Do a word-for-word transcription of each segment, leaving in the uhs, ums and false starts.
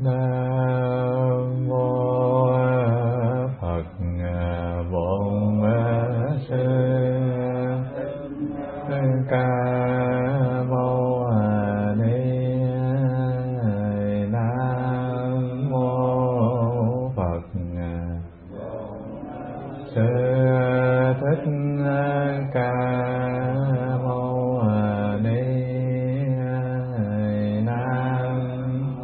Nam mô Phật Bổn Sư Ca Mâu Ni. Nam mô Phật Sư Thích Ca Mâu Ni. Nam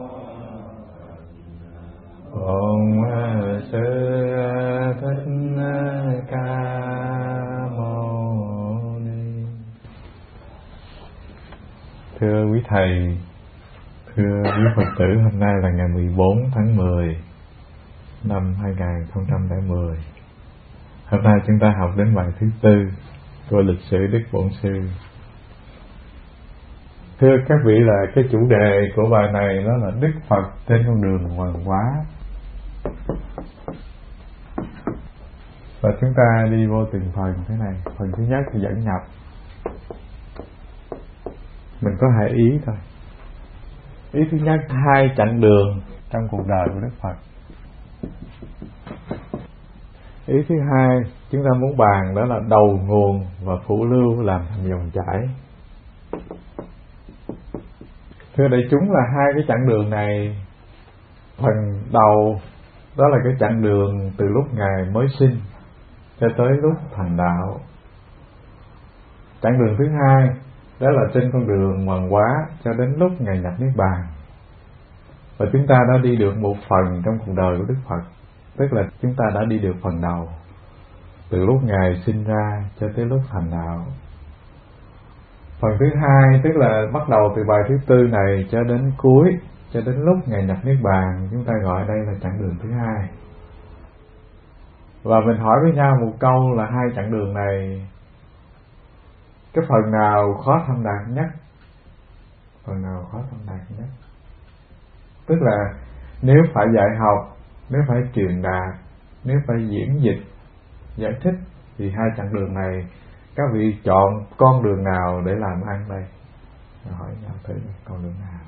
Bổn Sư Thích Ca Mâu Ni. Thưa quý thầy, thưa quý Phật tử, hôm nay là ngày mười bốn tháng mười năm hai nghìn không trăm lẻ mười. Hôm nay chúng ta học đến bài thứ tư của lịch sử Đức Bổn Sư. Thưa các vị, là cái chủ đề của bài này đó là Đức Phật trên con đường hoàng hóa. Và chúng ta đi vô từng phần thế này. Phần thứ nhất thì dẫn nhập. Mình có hai ý thôi. Ý thứ nhất, hai chặng đường trong cuộc đời của Đức Phật. Ý thứ hai, chúng ta muốn bàn đó là đầu nguồn và phụ lưu làm thành dòng chảy. Thưa đại chúng, là hai cái chặng đường này, phần đầu đó là cái chặng đường từ lúc Ngài mới sinh cho tới lúc thành đạo. Chặng đường thứ hai đó là trên con đường hoàng hóa cho đến lúc Ngài nhập Niết Bàn. Và chúng ta đã đi được một phần trong cuộc đời của Đức Phật, tức là chúng ta đã đi được phần đầu, từ lúc Ngài sinh ra cho tới lúc thành đạo. Phần thứ hai, tức là bắt đầu từ bài thứ tư này cho đến cuối, cho đến lúc Ngài nhập Niết Bàn, chúng ta gọi đây là chặng đường thứ hai. Và mình hỏi với nhau một câu là hai chặng đường này, cái phần nào khó thâm đạt nhất? Phần nào khó thâm đạt nhất? Tức là nếu phải dạy học, nếu phải truyền đạt, nếu phải diễn dịch, giải thích, thì hai chặng đường này các vị chọn con đường nào để làm ăn đây? Rồi hỏi nhau thử con đường nào.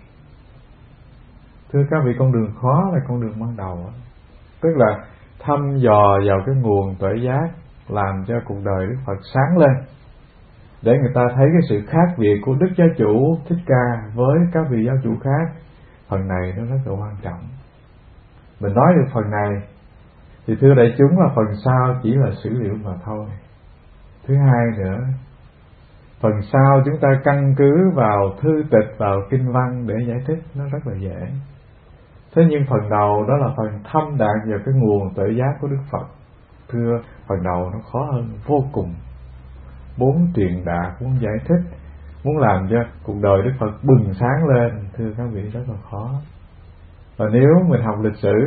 Thưa các vị, con đường khó là con đường ban đầu đó. Tức là thăm dò vào cái nguồn tuệ giác, làm cho cuộc đời Đức Phật sáng lên, để người ta thấy cái sự khác biệt của Đức Giáo Chủ Thích Ca với các vị giáo chủ khác. Phần này nó rất là quan trọng. Mình nói được phần này thì thưa đại chúng là phần sau chỉ là sử liệu mà thôi. Thứ hai nữa, phần sau chúng ta căn cứ vào thư tịch, vào kinh văn để giải thích, nó rất là dễ. Thế nhưng phần đầu đó là phần thâm đạt vào cái nguồn tuệ giác của Đức Phật. Thưa, phần đầu nó khó hơn vô cùng. Muốn truyền đạt, muốn giải thích, muốn làm cho cuộc đời Đức Phật bừng sáng lên, thưa các vị, rất là khó. Và nếu mình học lịch sử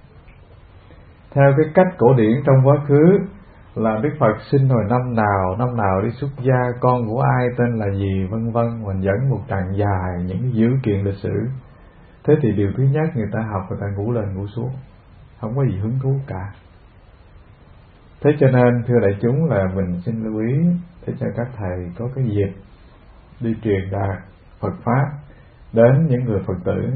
theo cái cách cổ điển trong quá khứ, là Đức Phật sinh hồi năm nào, năm nào đi xuất gia, con của ai, tên là gì, vân vân, mình dẫn một tràng dài những cái dữ kiện lịch sử. Thế thì điều thứ nhất, người ta học, người ta ngủ lên ngủ xuống, không có gì hứng thú cả. Thế cho nên thưa đại chúng, là mình xin lưu ý để cho các thầy có cái dịp đi truyền đạt Phật Pháp đến những người Phật tử.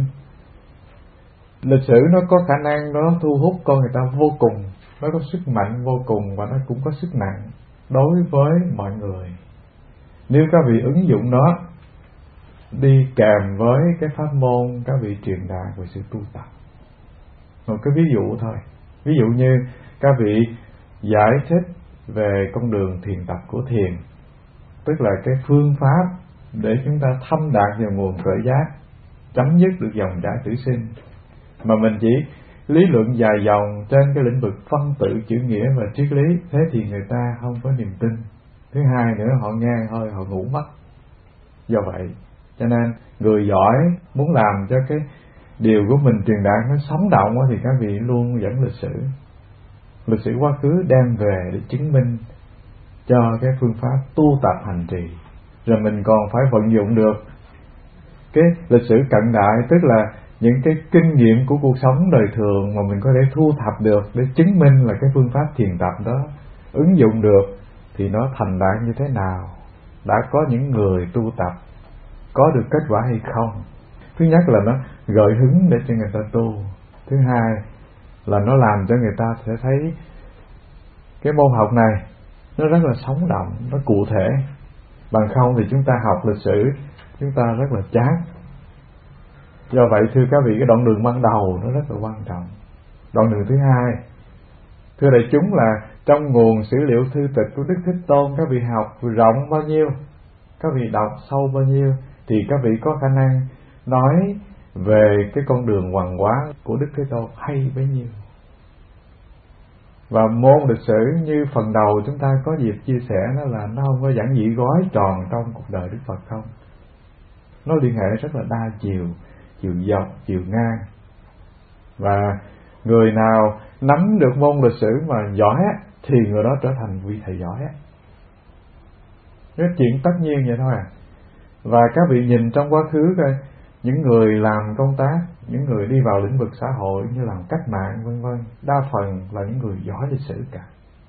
Lịch sử nó có khả năng nó thu hút con người ta vô cùng, nó có sức mạnh vô cùng, và nó cũng có sức nặng đối với mọi người. Nếu các vị ứng dụng nó đi kèm với cái pháp môn các vị truyền đạt về sự tu tập. Một cái ví dụ thôi, ví dụ như các vị giải thích về con đường thiền tập của thiền, tức là cái phương pháp để chúng ta thâm đạt vào nguồn tuệ giác, chấm dứt được dòng chảy tử sinh. Mà mình chỉ lý luận dài dòng trên cái lĩnh vực phân tử, chữ nghĩa và triết lý, thế thì người ta không có niềm tin. Thứ hai nữa, họ nghe thôi họ ngủ mất. Do vậy cho nên người giỏi muốn làm cho cái điều của mình truyền đạt nó sống động thì các vị luôn dẫn lịch sử. Lịch sử quá khứ đem về để chứng minh cho cái phương pháp tu tập hành trì. Rồi mình còn phải vận dụng được cái lịch sử cận đại, tức là những cái kinh nghiệm của cuộc sống đời thường mà mình có thể thu thập được để chứng minh là cái phương pháp thiền tập đó ứng dụng được thì nó thành đạt như thế nào, đã có những người tu tập có được kết quả hay không. Thứ nhất là nó gợi hứng để cho người ta tu. Thứ hai là nó làm cho người ta sẽ thấy cái môn học này nó rất là sống động, nó cụ thể. Bằng không thì chúng ta học lịch sử chúng ta rất là chán. Do vậy thưa các vị, cái đoạn đường ban đầu nó rất là quan trọng. Đoạn đường thứ hai, thưa đại chúng, là trong nguồn sử liệu thư tịch của Đức Thế Tôn, các vị học rộng bao nhiêu, các vị đọc sâu bao nhiêu, thì các vị có khả năng nói về cái con đường hoàng hóa của Đức Thế Tôn hay bấy nhiêu. Và môn lịch sử như phần đầu chúng ta có dịp chia sẻ, nó là nó không có giản dị gói tròn trong cuộc đời Đức Phật không. Nó liên hệ rất là đa chiều, chiều dọc, chiều ngang. Và người nào nắm được môn lịch sử mà giỏi thì người đó trở thành vị thầy giỏi. Cái chuyện tất nhiên vậy thôi à. Và các vị nhìn trong quá khứ coi, những người làm công tác, những người đi vào lĩnh vực xã hội như làm cách mạng vân vân, đa phần là những người giỏi lịch sử cả.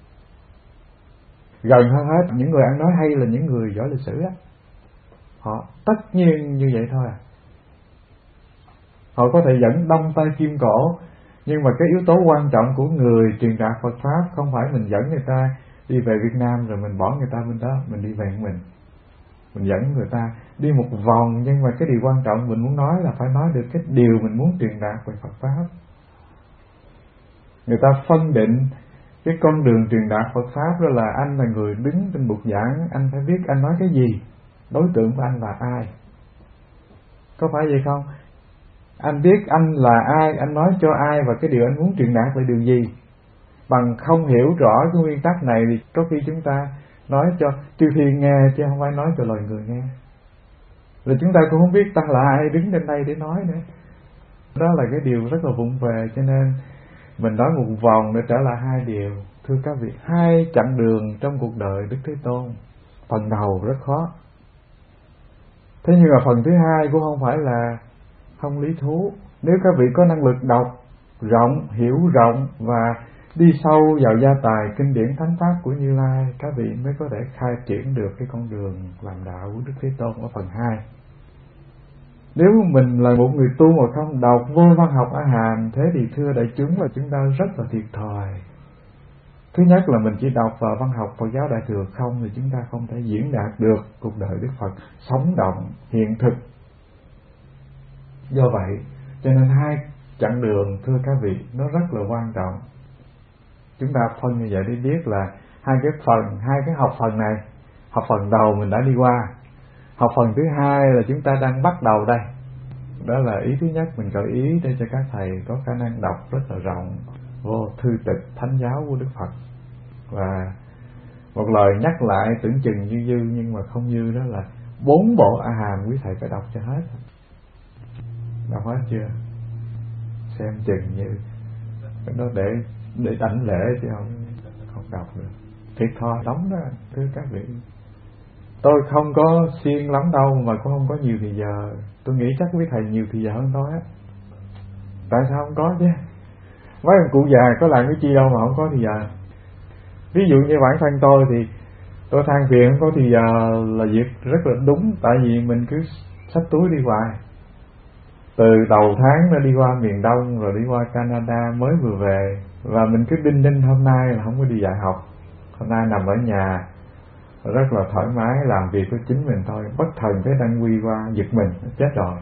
Gần hơn hết, những người ăn nói hay là những người giỏi lịch sử á. Họ tất nhiên như vậy thôi à. Họ có thể dẫn đông tay kim cổ, nhưng mà cái yếu tố quan trọng của người truyền đạt Phật Pháp không phải mình dẫn người ta đi về Việt Nam rồi mình bỏ người ta bên đó, mình đi về mình. Mình dẫn người ta đi một vòng, nhưng mà cái điều quan trọng mình muốn nói là phải nói được cái điều mình muốn truyền đạt về Phật Pháp. Người ta phân định cái con đường truyền đạt Phật Pháp đó là anh là người đứng trên bục giảng, anh phải biết anh nói cái gì, đối tượng của anh là ai. Có phải vậy không? Anh biết anh là ai, anh nói cho ai và cái điều anh muốn truyền đạt là điều gì. Bằng không hiểu rõ cái nguyên tắc này thì có khi chúng ta nói cho chư thiên nghe chứ không phải nói cho loài người nghe. Rồi chúng ta cũng không biết ta là ai đứng trên đây để nói nữa. Đó là cái điều rất là vụng về, cho nên mình nói một vòng để trở lại hai điều. Thưa các vị, hai chặng đường trong cuộc đời Đức Thế Tôn, phần đầu rất khó. Thế nhưng mà phần thứ hai cũng không phải là không lý thú. Nếu các vị có năng lực đọc rộng, hiểu rộng và đi sâu vào gia tài kinh điển thánh pháp của Như Lai, các vị mới có thể khai triển được cái con đường làm đạo của Đức Thế Tôn ở phần hai. Nếu mình là một người tu mà không đọc vô văn học A Hàm, thế thì thưa đại chúng là chúng ta rất là thiệt thòi. Thứ nhất là mình chỉ đọc vào văn học Phật giáo Đại Thừa không thì chúng ta không thể diễn đạt được cuộc đời Đức Phật sống động, hiện thực. Do vậy, cho nên hai chặng đường thưa các vị nó rất là quan trọng. Chúng ta phân như vậy để biết là hai cái phần, hai cái học phần này, học phần đầu mình đã đi qua, học phần thứ hai là chúng ta đang bắt đầu đây. Đó là ý thứ nhất mình gợi ý để cho các thầy có khả năng đọc rất là rộng vô thư tịch thánh giáo của Đức Phật. Và một lời nhắc lại tưởng chừng dư dư nhưng mà không dư, đó là bốn bộ A Hàm quý thầy phải đọc cho hết. Đọc hết chưa? Xem chừng như cái đó để để đảnh lễ chứ không không đọc được. Thiệt thòi lắm đó thưa các vị. Tôi không có siêng lắm đâu mà cũng không có nhiều thì giờ. Tôi nghĩ chắc quý thầy nhiều thì giờ hơn tôi á. Tại sao không có chứ? Mấy ông cụ già có làm cái chi đâu mà không có thì giờ. Ví dụ như bản thân tôi thì tôi than phiền không có thì giờ là việc rất là đúng. Tại vì mình cứ xách túi đi hoài. Từ đầu tháng nó đi qua miền Đông rồi đi qua Canada mới vừa về. Và mình cứ đinh đinh hôm nay là không có đi dạy học. Hôm nay nằm ở nhà rất là thoải mái làm việc của chính mình thôi. Bất thần cái đăng quy qua giật mình, chết rồi.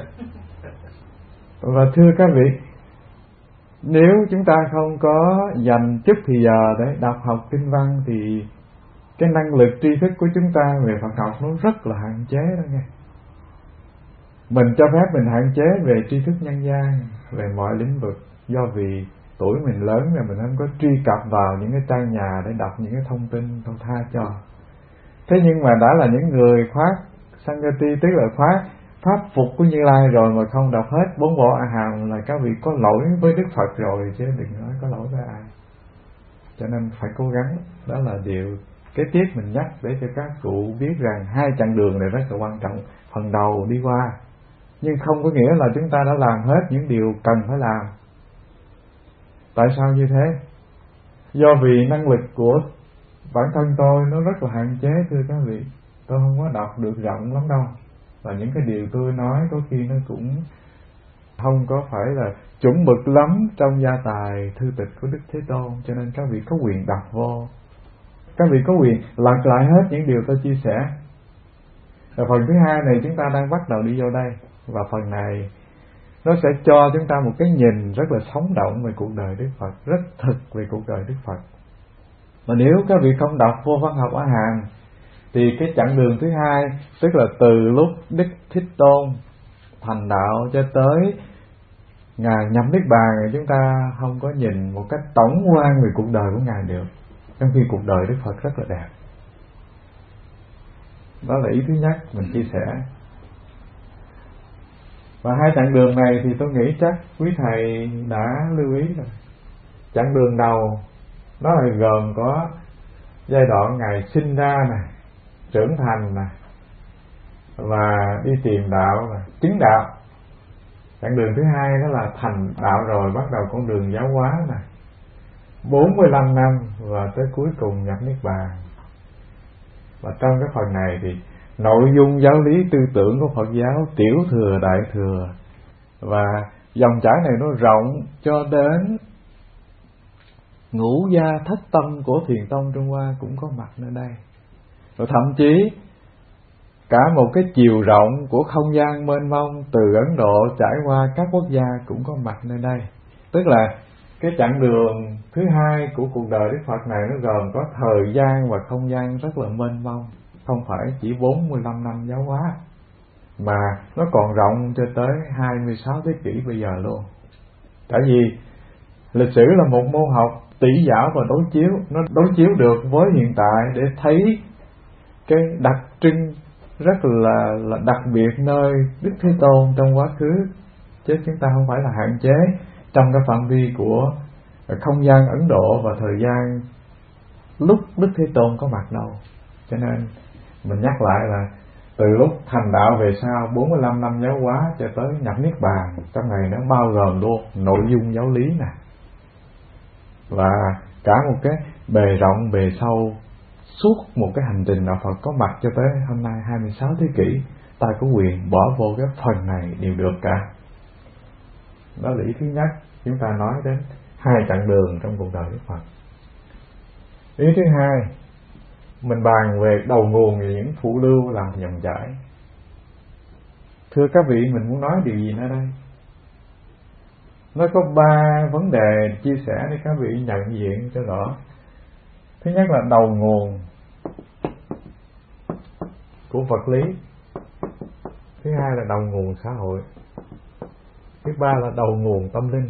Và thưa các vị, nếu chúng ta không có dành chút thì giờ để đọc học kinh văn thì cái năng lực tri thức của chúng ta về Phật học nó rất là hạn chế đó nghe. Mình cho phép mình hạn chế về tri thức nhân gian, về mọi lĩnh vực, do vì tuổi mình lớn rồi mình không có truy cập vào những cái trang nhà để đọc những cái thông tin, tôi tha cho. Thế nhưng mà đã là những người khoác Sangati, tức là khoác pháp phục của Như Lai rồi mà không đọc hết bốn bộ A Hàm là các vị có lỗi với Đức Phật rồi, chứ đừng nói có lỗi với ai. Cho nên phải cố gắng, đó là điều kế tiếp mình nhắc để cho các cụ biết rằng hai chặng đường này rất là quan trọng. Phần đầu đi qua, nhưng không có nghĩa là chúng ta đã làm hết những điều cần phải làm. Tại sao như thế? Do vì năng lực của bản thân tôi nó rất là hạn chế thưa các vị. Tôi không có đọc được rộng lắm đâu. Và những cái điều tôi nói có khi nó cũng không có phải là chuẩn mực lắm trong gia tài thư tịch của Đức Thế Tôn, cho nên các vị có quyền đọc vô. Các vị có quyền lật lại hết những điều tôi chia sẻ. Và phần thứ hai này chúng ta đang bắt đầu đi vô đây, và phần này nó sẽ cho chúng ta một cái nhìn rất là sống động về cuộc đời Đức Phật, rất thực về cuộc đời Đức Phật. Mà nếu các vị không đọc vô văn học A Hàm thì cái chặng đường thứ hai, tức là từ lúc Đức Thích Tôn thành đạo cho tới Ngài nhập Niết Bàn, thì chúng ta không có nhìn một cách tổng quan về cuộc đời của Ngài được, trong khi cuộc đời Đức Phật rất là đẹp. Đó là ý thứ nhất mình chia sẻ. Và hai chặng đường này thì tôi nghĩ chắc quý thầy đã lưu ý rồi. Chặng đường đầu đó là gồm có giai đoạn Ngài sinh ra nè, trưởng thành nè, và đi tìm đạo nè, chứng đạo. Chặng đường thứ hai đó là thành đạo rồi, bắt đầu con đường giáo hóa nè, bốn mươi lăm năm và tới cuối cùng nhập Niết Bàn. Và trong cái phần này thì nội dung giáo lý tư tưởng của Phật giáo tiểu thừa đại thừa, và dòng chảy này nó rộng cho đến ngũ gia thất tâm của Thiền tông Trung Hoa cũng có mặt nơi đây. Rồi thậm chí cả một cái chiều rộng của không gian mênh mông từ Ấn Độ trải qua các quốc gia cũng có mặt nơi đây. Tức là cái chặng đường thứ hai của cuộc đời Đức Phật này nó gồm có thời gian và không gian rất là mênh mông, không phải chỉ bốn mươi lăm năm giáo hóa, mà nó còn rộng cho tới hai mươi sáu thế kỷ bây giờ luôn. Tại vì lịch sử là một môn học tỷ giáo và đối chiếu, nó đối chiếu được với hiện tại để thấy cái đặc trưng rất là, là đặc biệt nơi Đức Thế Tôn trong quá khứ, chứ chúng ta không phải là hạn chế trong cái phạm vi của không gian Ấn Độ và thời gian lúc Đức Thế Tôn có mặt đâu. Cho nên mình nhắc lại là từ lúc thành đạo về sau bốn mươi lăm năm giáo hóa cho tới nhập Niết Bàn, trong này nó bao gồm luôn nội dung giáo lý nè, và cả một cái bề rộng bề sâu suốt một cái hành trình đạo Phật có mặt cho tới hôm nay hai mươi sáu thế kỷ. Ta có quyền bỏ vô cái phần này đều được cả. Đó là ý thứ nhất, chúng ta nói đến hai chặng đường trong cuộc đời Đức Phật. Ý thứ hai, mình bàn về đầu nguồn và những phụ lưu làm dòng chảy. Thưa các vị, mình muốn nói điều gì nữa đây? Nó có ba vấn đề chia sẻ để các vị nhận diện cho rõ. Thứ nhất là đầu nguồn của vật lý. Thứ hai là đầu nguồn xã hội. Thứ ba là đầu nguồn tâm linh.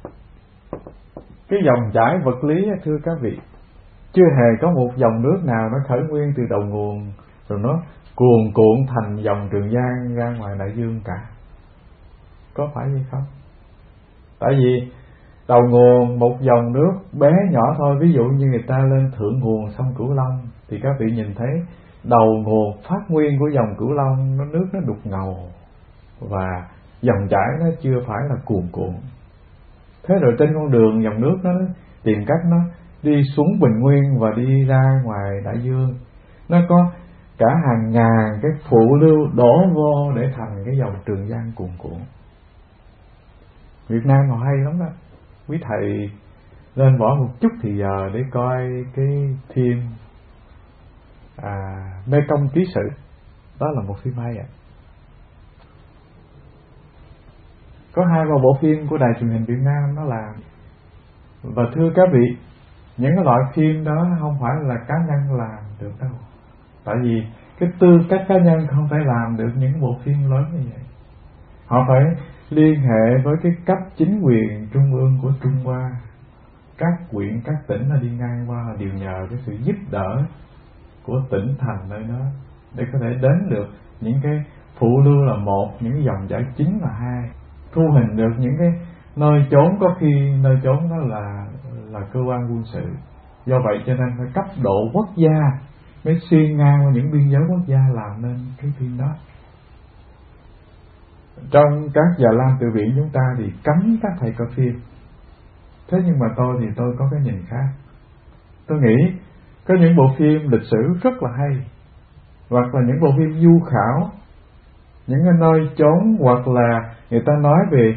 Cái dòng chảy vật lý, thưa các vị, chưa hề có một dòng nước nào nó khởi nguyên từ đầu nguồn rồi nó cuồn cuộn thành dòng Trường Giang ra ngoài đại dương cả. Có phải như không? Tại vì đầu nguồn một dòng nước bé nhỏ thôi, ví dụ như người ta lên thượng nguồn sông Cửu Long thì các vị nhìn thấy đầu nguồn phát nguyên của dòng Cửu Long, nó nước nó đục ngầu và dòng chảy nó chưa phải là cuồn cuộn. Thế rồi trên con đường dòng nước nó tìm cách nó đi xuống bình nguyên và đi ra ngoài đại dương, nó có cả hàng ngàn cái phụ lưu đổ vô để thành cái dòng Trường Giang cuồn cuộn. Việt Nam họ hay lắm đó. Quý thầy nên bỏ một chút thì giờ để coi cái phim à, Mê Công Ký Sự. Đó là một phim hay ạ. À. Có hai ba bộ phim của đài truyền hình Việt Nam nó làm. Và thưa các vị, những cái loại phim đó không phải là cá nhân làm được đâu. Tại vì cái tư cách cá nhân không thể làm được những bộ phim lớn như vậy. Họ phải liên hệ với cái cấp chính quyền trung ương của Trung Hoa. Các huyện, các tỉnh nó đi ngang qua là đều nhờ cái sự giúp đỡ của tỉnh thành nơi đó để có thể đến được những cái phụ lưu là một, những cái dòng chảy chính là hai, thu hình được những cái nơi chốn có khi nơi chốn đó là là cơ quan quân sự. Do vậy cho nên phải cấp độ quốc gia mới xuyên ngang qua những biên giới quốc gia làm nên cái phim đó. Trong các Già Lam Tự Viện chúng ta thì cấm các thầy coi phim. Thế nhưng mà tôi thì tôi có cái nhìn khác. Tôi nghĩ có những bộ phim lịch sử rất là hay, hoặc là những bộ phim du khảo, những cái nơi chốn, hoặc là người ta nói về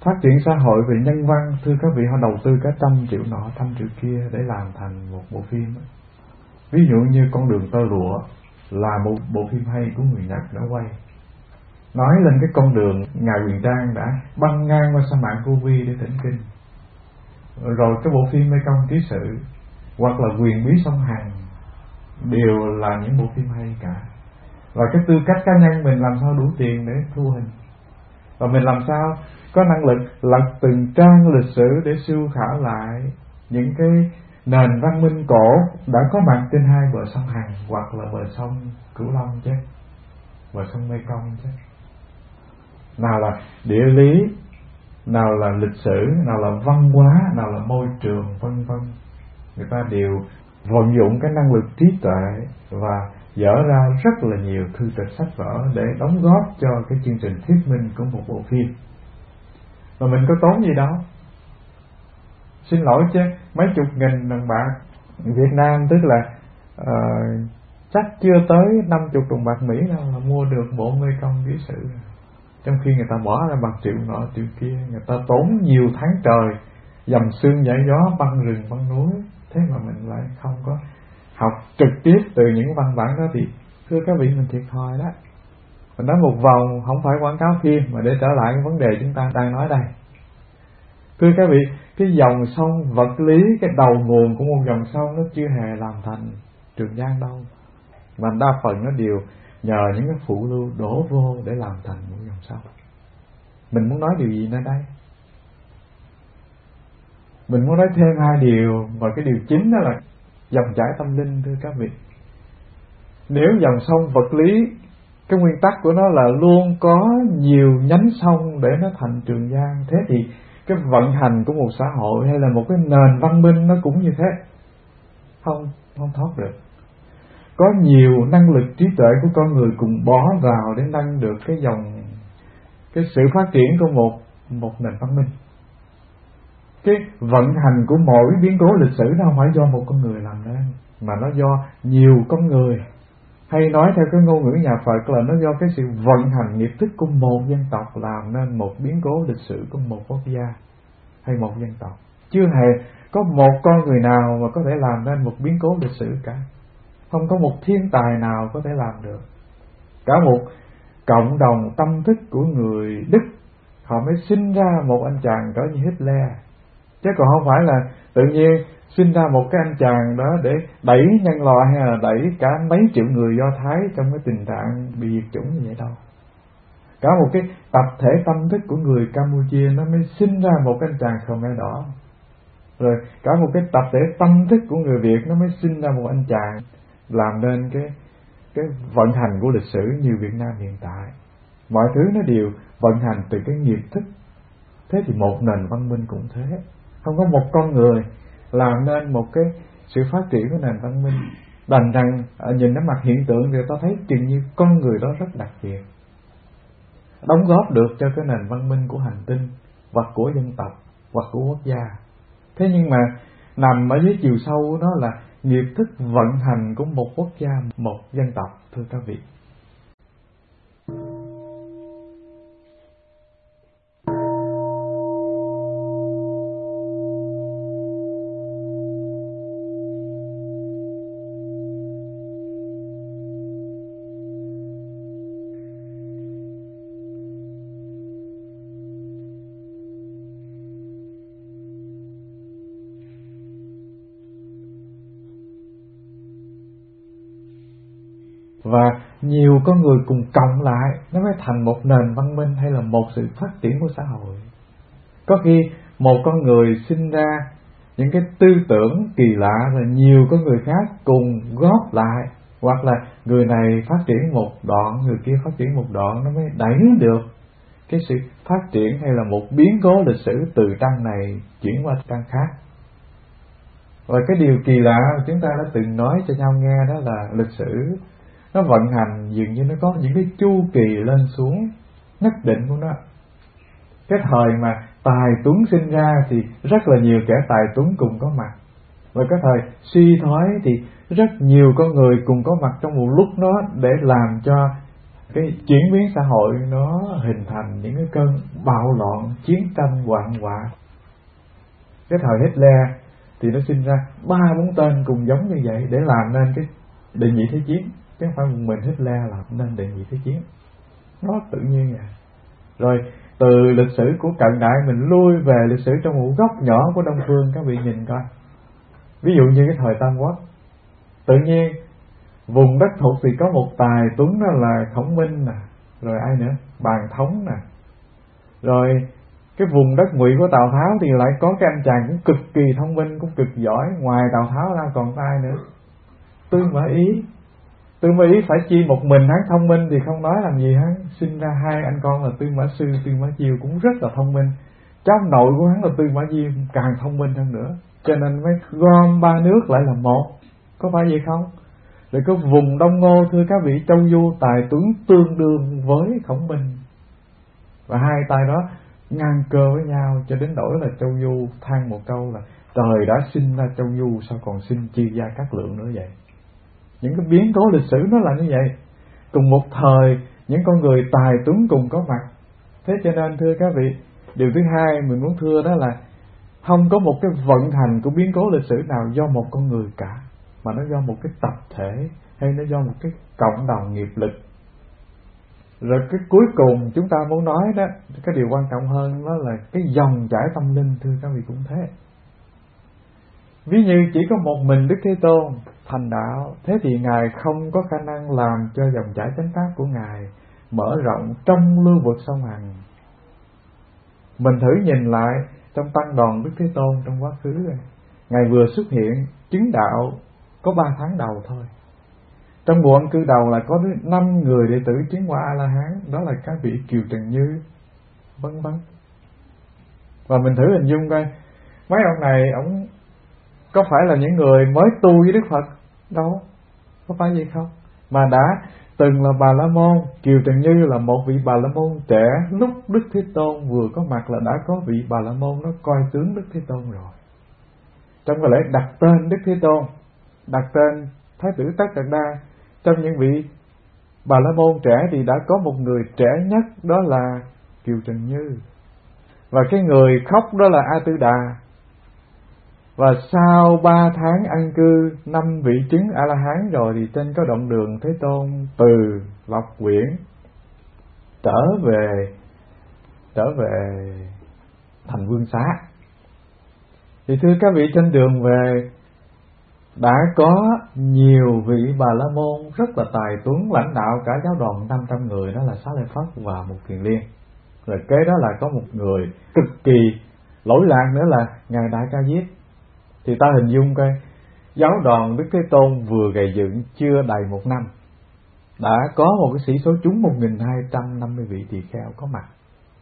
phát triển xã hội về nhân văn, thưa các vị, họ đầu tư cả trăm triệu nọ trăm triệu kia để làm thành một bộ phim. Ví dụ như Con đường tơ lụa là một bộ phim hay của người Nhật đã quay, nói lên cái con đường ngài Huyền Trang đã băng ngang qua sa mạc Gobi để thỉnh kinh. Rồi cái bộ phim Mê Công Ký Sự hoặc là Quyền Bí Sông Hằng đều là những bộ phim hay cả. Và cái tư cách cá nhân mình làm sao đủ tiền để thu hình, và mình làm sao có năng lực lật từng trang lịch sử để sưu khảo lại những cái nền văn minh cổ đã có mặt trên hai bờ sông Hằng hoặc là bờ sông Cửu Long chứ, bờ sông Mê Công chứ. Nào là địa lý, nào là lịch sử, nào là văn hóa, nào là môi trường, vân vân. Người ta đều vận dụng cái năng lực trí tuệ và dở ra rất là nhiều thư tịch sách vở để đóng góp cho cái chương trình thuyết minh của một bộ phim. Và mình có tốn gì đâu. Xin lỗi chứ, mấy chục nghìn đồng bạc Việt Nam, tức là uh, chắc chưa tới năm chục đồng bạc Mỹ đâu là mua được bộ Mê Công Ký Sự. Trong khi người ta bỏ ra bằng triệu nọ triệu kia, người ta tốn nhiều tháng trời dầm sương dải gió băng rừng băng núi, thế mà mình lại không có học trực tiếp từ những văn bản đó, thì thưa các vị, mình thiệt thòi đó. Mình nói một vòng không phải quảng cáo phim, mà để trở lại cái vấn đề chúng ta đang nói đây. Thưa các vị, cái dòng sông vật lý, cái đầu nguồn của một dòng sông nó chưa hề làm thành Trường Giang đâu, mà đa phần nó đều nhờ những cái phụ lưu đổ vô để làm thành một dòng sông. Mình muốn nói điều gì nơi đây? Mình muốn nói thêm hai điều, và cái điều chính đó là dòng chảy tâm linh, thưa các vị. Nếu dòng sông vật lý, cái nguyên tắc của nó là luôn có nhiều nhánh sông để nó thành Trường Giang, thế thì cái vận hành của một xã hội hay là một cái nền văn minh nó cũng như thế, không không thoát được. Có nhiều năng lực trí tuệ của con người cùng bó vào để nâng được cái dòng, cái sự phát triển của một một nền văn minh. Cái vận hành của mỗi biến cố lịch sử nó không phải do một con người làm nên, mà nó do nhiều con người. Hay nói theo cái ngôn ngữ nhà Phật là nó do cái sự vận hành nghiệp thức của một dân tộc làm nên một biến cố lịch sử của một quốc gia hay một dân tộc. Chưa hề có một con người nào mà có thể làm nên một biến cố lịch sử cả. Không có một thiên tài nào có thể làm được. Cả một cộng đồng tâm thức của người Đức, họ mới sinh ra một anh chàng cỡ như Hitler. Chứ còn không phải là tự nhiên sinh ra một cái anh chàng đó để đẩy nhân loại hay là đẩy cả mấy triệu người Do Thái trong cái tình trạng bị diệt chủng như vậy đâu. Cả một cái tập thể tâm thức của người Campuchia nó mới sinh ra một cái anh chàng Khmer Đỏ. Rồi cả một cái tập thể tâm thức của người Việt nó mới sinh ra một anh chàng làm nên cái cái vận hành của lịch sử như Việt Nam hiện tại. Mọi thứ nó đều vận hành từ cái nghiệp thức. Thế thì một nền văn minh cũng thế. Không có một con người làm nên một cái sự phát triển của nền văn minh. Đành rằng nhìn nó mặt hiện tượng thì ta thấy chừng như con người đó rất đặc biệt, đóng góp được cho cái nền văn minh của hành tinh, hoặc của dân tộc, hoặc của quốc gia. Thế nhưng mà nằm ở dưới chiều sâu của nó là nghiệp thức vận hành của một quốc gia, một dân tộc, thưa các vị. Và nhiều con người cùng cộng lại nó mới thành một nền văn minh hay là một sự phát triển của xã hội. Có khi một con người sinh ra những cái tư tưởng kỳ lạ, rồi nhiều con người khác cùng góp lại, hoặc là người này phát triển một đoạn, người kia phát triển một đoạn, nó mới đẩy được cái sự phát triển hay là một biến cố lịch sử từ trang này chuyển qua trang khác. Và cái điều kỳ lạ chúng ta đã từng nói cho nhau nghe đó là lịch sử nó vận hành dường như nó có những cái chu kỳ lên xuống nhất định của nó. Cái thời mà tài tuấn sinh ra thì rất là nhiều kẻ tài tuấn cùng có mặt, và cái thời suy thoái thì rất nhiều con người cùng có mặt trong một lúc đó để làm cho cái chuyển biến xã hội nó hình thành những cái cơn bạo loạn, chiến tranh, hoạn họa. Cái thời Hitler thì nó sinh ra ba bốn tên cùng giống như vậy để làm nên cái đệ nhị thế chiến, chứ không phải một mình Hitler làm nên đệ nhị thế chiến. Nó tự nhiên à. Rồi từ lịch sử của cận đại mình lui về lịch sử trong một góc nhỏ của Đông phương, các vị nhìn coi. Ví dụ như cái thời Tam Quốc, tự nhiên vùng đất thuộc thì có một tài tuấn, đó là Khổng Minh nè, rồi ai nữa, Bàn Thống nè. Rồi cái vùng đất Ngụy của Tào Tháo thì lại có cái anh chàng cũng cực kỳ thông minh, cũng cực giỏi, ngoài Tào Tháo ra còn có ai nữa? Tư Mã Ý. Tư Mã Ý phải chi một mình hắn thông minh thì không nói làm gì, hắn sinh ra hai anh con là Tư Mã Sư, Tư Mã Chiêu cũng rất là thông minh. Cháu nội của hắn là Tư Mã Diêm càng thông minh hơn nữa, cho nên mới gom ba nước lại là một. Có phải vậy không? Rồi có vùng Đông Ngô, thưa các vị, Châu Du tài tuấn tương đương với Khổng Minh, và hai tay đó ngang cơ với nhau, cho đến đổi là Châu Du than một câu là trời đã sinh ra Châu Du, sao còn sinh Chi Gia Cát Lượng nữa vậy. Những cái biến cố lịch sử nó là như vậy. Cùng một thời những con người tài tuấn cùng có mặt. Thế cho nên thưa các vị, điều thứ hai mình muốn thưa đó là không có một cái vận hành của biến cố lịch sử nào do một con người cả, mà nó do một cái tập thể, hay nó do một cái cộng đồng nghiệp lực. Rồi cái cuối cùng chúng ta muốn nói đó, cái điều quan trọng hơn đó là cái dòng chảy tâm linh, thưa các vị cũng thế. Ví như chỉ có một mình Đức Thế Tôn thành đạo, thế thì Ngài không có khả năng làm cho dòng chảy chánh pháp của Ngài mở rộng trong lưu vực sông Hằng. Mình thử nhìn lại trong tăng đoàn Đức Thế Tôn trong quá khứ rồi, Ngài vừa xuất hiện chứng đạo có ba tháng đầu thôi. Trong bộ ân cư đầu là có năm người đệ tử chứng quả A-la-hán, đó là các vị Kiều Trần Như, vân vân. Và mình thử hình dung coi, mấy ông này ông có phải là những người mới tu với Đức Phật đâu, có phải vậy không? Mà đã từng là Bà La Môn. Kiều Trần Như là một vị Bà La Môn trẻ, lúc Đức Thế Tôn vừa có mặt là đã có vị Bà La Môn nó coi tướng Đức Thế Tôn rồi. Trong cái lễ đặt tên Đức Thế Tôn, đặt tên Thái tử Tất Đạt Đa, trong những vị Bà La Môn trẻ thì đã có một người trẻ nhất, đó là Kiều Trần Như. Và cái người khóc đó là A Tư Đà. Và sau ba tháng an cư, năm vị chứng A-la-hán rồi, thì trên có động đường Thế Tôn từ Lộc Quyển trở về trở về thành Vương Xá. Thì thưa các vị, trên đường về đã có nhiều vị Bà La Môn rất là tài tuấn lãnh đạo cả giáo đoàn năm trăm người, đó là Xá Lợi Phất và Mục Kiền Liên. Rồi kế đó là có một người cực kỳ lỗi lạc nữa là Ngài Đại Ca Diếp. Thì ta hình dung coi, giáo đoàn Đức Thế Tôn vừa gầy dựng chưa đầy một năm, đã có một cái sĩ số chúng một nghìn hai trăm năm mươi vị tỳ kheo có mặt.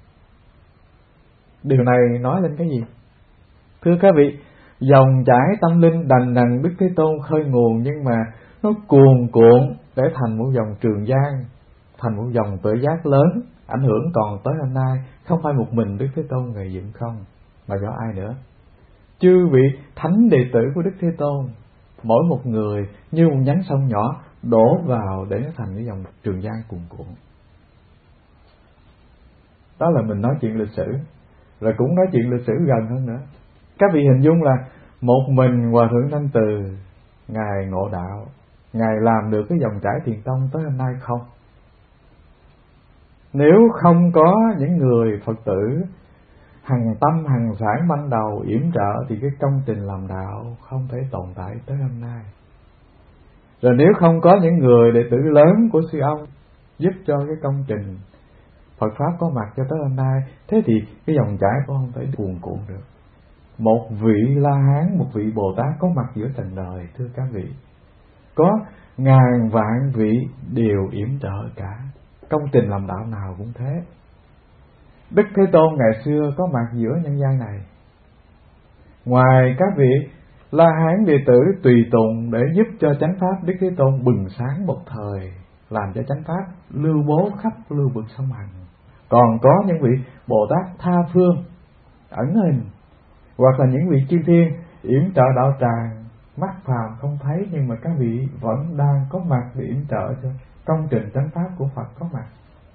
Điều này nói lên cái gì? Thưa các vị, dòng chảy tâm linh đành đằng Đức Thế Tôn khơi nguồn, nhưng mà nó cuồn cuộn để thành một dòng Trường Giang, thành một dòng Tuệ Giác lớn, ảnh hưởng còn tới hôm nay. Không phải một mình Đức Thế Tôn gầy dựng không, mà do ai nữa? Chư vị thánh đệ tử của Đức Thế Tôn, mỗi một người như một nhánh sông nhỏ đổ vào để nó thành cái dòng Trường Giang cuồn cuộn. Đó là mình nói chuyện lịch sử. Rồi cũng nói chuyện lịch sử gần hơn nữa. Các vị hình dung là một mình Hòa Thượng Thanh Từ, Ngài ngộ đạo, Ngài làm được cái dòng chảy Thiền Tông tới hôm nay không? Nếu không có những người Phật tử hằng tâm hằng sản ban đầu yểm trợ thì cái công trình làm đạo không thể tồn tại tới hôm nay. Rồi nếu không có những người đệ tử lớn của sư ông giúp cho cái công trình Phật Pháp có mặt cho tới hôm nay, thế thì cái dòng chảy cũng không thể cuồn cuộn được. Một vị La Hán, một vị Bồ Tát có mặt giữa trần đời, thưa các vị, có ngàn vạn vị đều yểm trợ cả. Công trình làm đạo nào cũng thế. Đức Thế Tôn ngày xưa có mặt giữa nhân gian này. Ngoài các vị La Hán đệ tử tùy tùng để giúp cho chánh pháp Đức Thế Tôn bừng sáng một thời, làm cho chánh pháp lưu bố khắp lưu vực sông Hằng, còn có những vị Bồ Tát tha phương ẩn hình, hoặc là những vị chư thiên yểm trợ đạo tràng, mắt phàm không thấy nhưng mà các vị vẫn đang có mặt để yểm trợ cho công trình chánh pháp của Phật có mặt.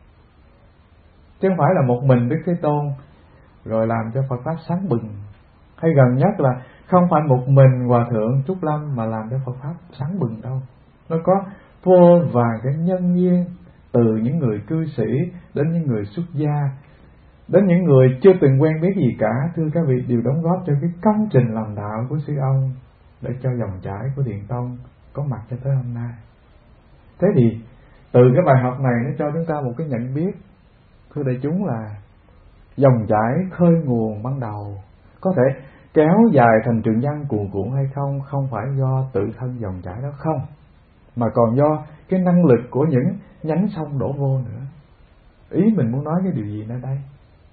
Chứ không phải là một mình Đức Thế Tôn rồi làm cho Phật pháp sáng bừng. Hay gần nhất là không phải một mình Hòa Thượng Trúc Lâm mà làm cho Phật pháp sáng bừng đâu. Nó có vô vàn cái nhân duyên, từ những người cư sĩ đến những người xuất gia, đến những người chưa từng quen biết gì cả, thưa các vị, đều đóng góp cho cái công trình làm đạo của sư ông, để cho dòng chảy của Thiền Tông có mặt cho tới hôm nay. Thế thì từ cái bài học này nó cho chúng ta một cái nhận biết, thưa đại chúng, là dòng chảy khơi nguồn ban đầu có thể kéo dài thành trường giang cuồn cuộn hay không, không phải do tự thân dòng chảy đó không, mà còn do cái năng lực của những nhánh sông đổ vô nữa. Ý mình muốn nói cái điều gì ở đây?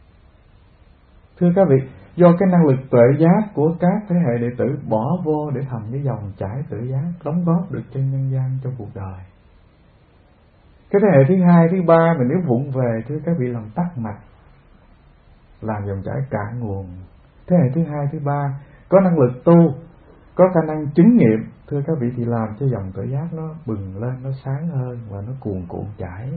Thưa các vị, do cái năng lực tuệ giác của các thế hệ đệ tử bỏ vô để thành cái dòng chảy tự giác, đóng góp được cho nhân gian trong cuộc đời. Cái thế hệ thứ hai, thứ ba mình nếu vụng về, thưa các vị, làm tắc mạch, làm dòng chảy cạn nguồn. Thế hệ thứ hai, thứ ba có năng lực tu, có khả năng chứng nghiệm, thưa các vị, thì làm cho dòng tự giác nó bừng lên, nó sáng hơn và nó cuồn cuộn chảy.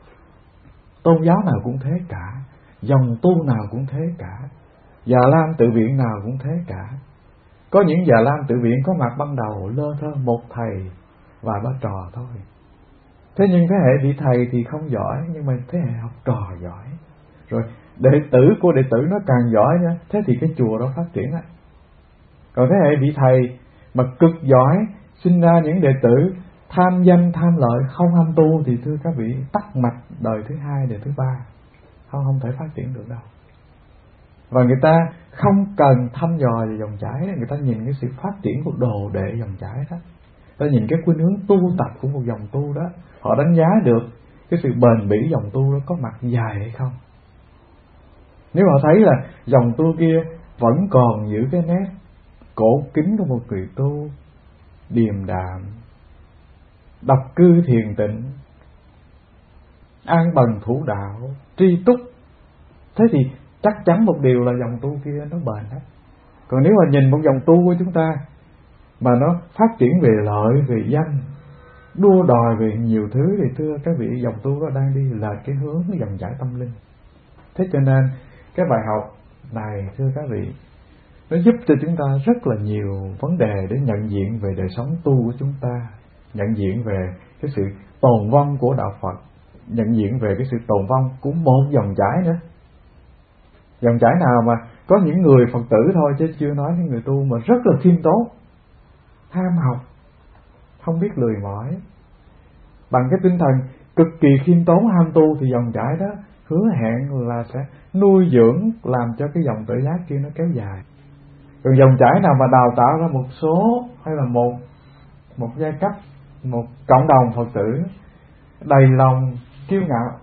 Tôn giáo nào cũng thế cả, dòng tu nào cũng thế cả, Già Lam tự viện nào cũng thế cả. Có những Già Lam tự viện có mặt ban đầu lơ thơ một thầy và ba trò thôi. Thế nhưng thế hệ vị thầy thì không giỏi, nhưng mà thế hệ học trò giỏi. Rồi đệ tử của đệ tử nó càng giỏi nữa, thế thì cái chùa đó phát triển á. Còn thế hệ vị thầy mà cực giỏi, sinh ra những đệ tử tham danh tham lợi, không ham tu, thì thưa các vị, tắc mạch đời thứ hai, đời thứ ba, không không thể phát triển được đâu. Và người ta không cần thăm dò về dòng chảy, người ta nhìn cái sự phát triển của đồ đệ dòng chảy đó, ta nhìn cái khuynh hướng tu tập của một dòng tu đó, họ đánh giá được cái sự bền bỉ dòng tu đó có mặt dài hay không. Nếu họ thấy là dòng tu kia vẫn còn giữ cái nét cổ kính của một người tu, điềm đạm, độc cư thiền tịnh, an bần thủ đạo, tri túc, thế thì chắc chắn một điều là dòng tu kia nó bền hết. Còn nếu mà nhìn một dòng tu của chúng ta mà nó phát triển về lợi, về danh, đua đòi về nhiều thứ, thì thưa các vị, dòng tu đó đang đi là cái hướng cái dòng chảy tâm linh. Thế cho nên cái bài học này, thưa các vị, nó giúp cho chúng ta rất là nhiều vấn đề để nhận diện về đời sống tu của chúng ta, nhận diện về cái sự tồn vong của đạo Phật, nhận diện về cái sự tồn vong của một dòng chảy nữa. Dòng chảy nào mà có những người Phật tử thôi, chứ chưa nói những người tu mà rất là khiêm tốn, ham học, không biết lười mỏi, bằng cái tinh thần cực kỳ khiêm tốn ham tu, thì dòng chảy đó hứa hẹn là sẽ nuôi dưỡng, làm cho cái dòng tự giác kia nó kéo dài. Còn dòng chảy nào mà đào tạo ra một số hay là một một giai cấp, một cộng đồng Phật tử đầy lòng kiêu ngạo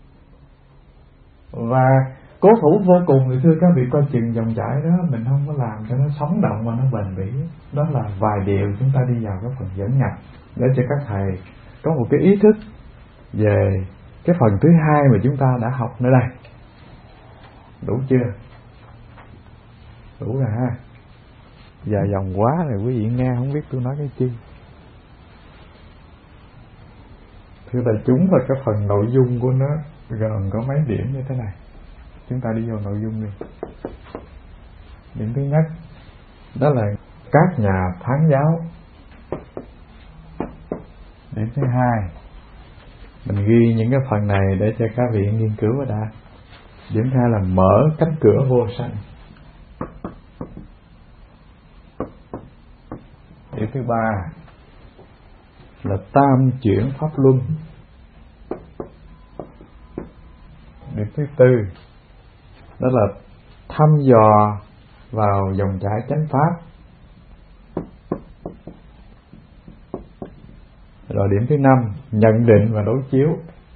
và cố thủ vô cùng, thì thưa các vị, coi chừng dòng chảy đó mình không có làm cho nó sống động và nó bền bỉ. Đó là vài điều chúng ta đi vào cái phần dẫn nhập, để cho các thầy có một cái ý thức về cái phần thứ hai mà chúng ta đã học nữa đây. Đủ chưa? Đủ rồi ha. Dài dòng quá rồi quý vị nghe không biết tôi nói cái chi. Thưa đại chúng, là cái phần nội dung của nó gồm có mấy điểm như thế này. Chúng ta đi vào nội dung đi. Điểm thứ nhất, đó là các nhà phán giáo. Điểm thứ hai, mình ghi những cái phần này để cho các vị nghiên cứu ở đã. Điểm thứ hai là mở cánh cửa vô sanh. Điểm thứ ba là tam chuyển pháp luân. Điểm thứ tư đó là thăm dò vào dòng chảy chánh pháp. Rồi điểm thứ năm, nhận định và đối chiếu.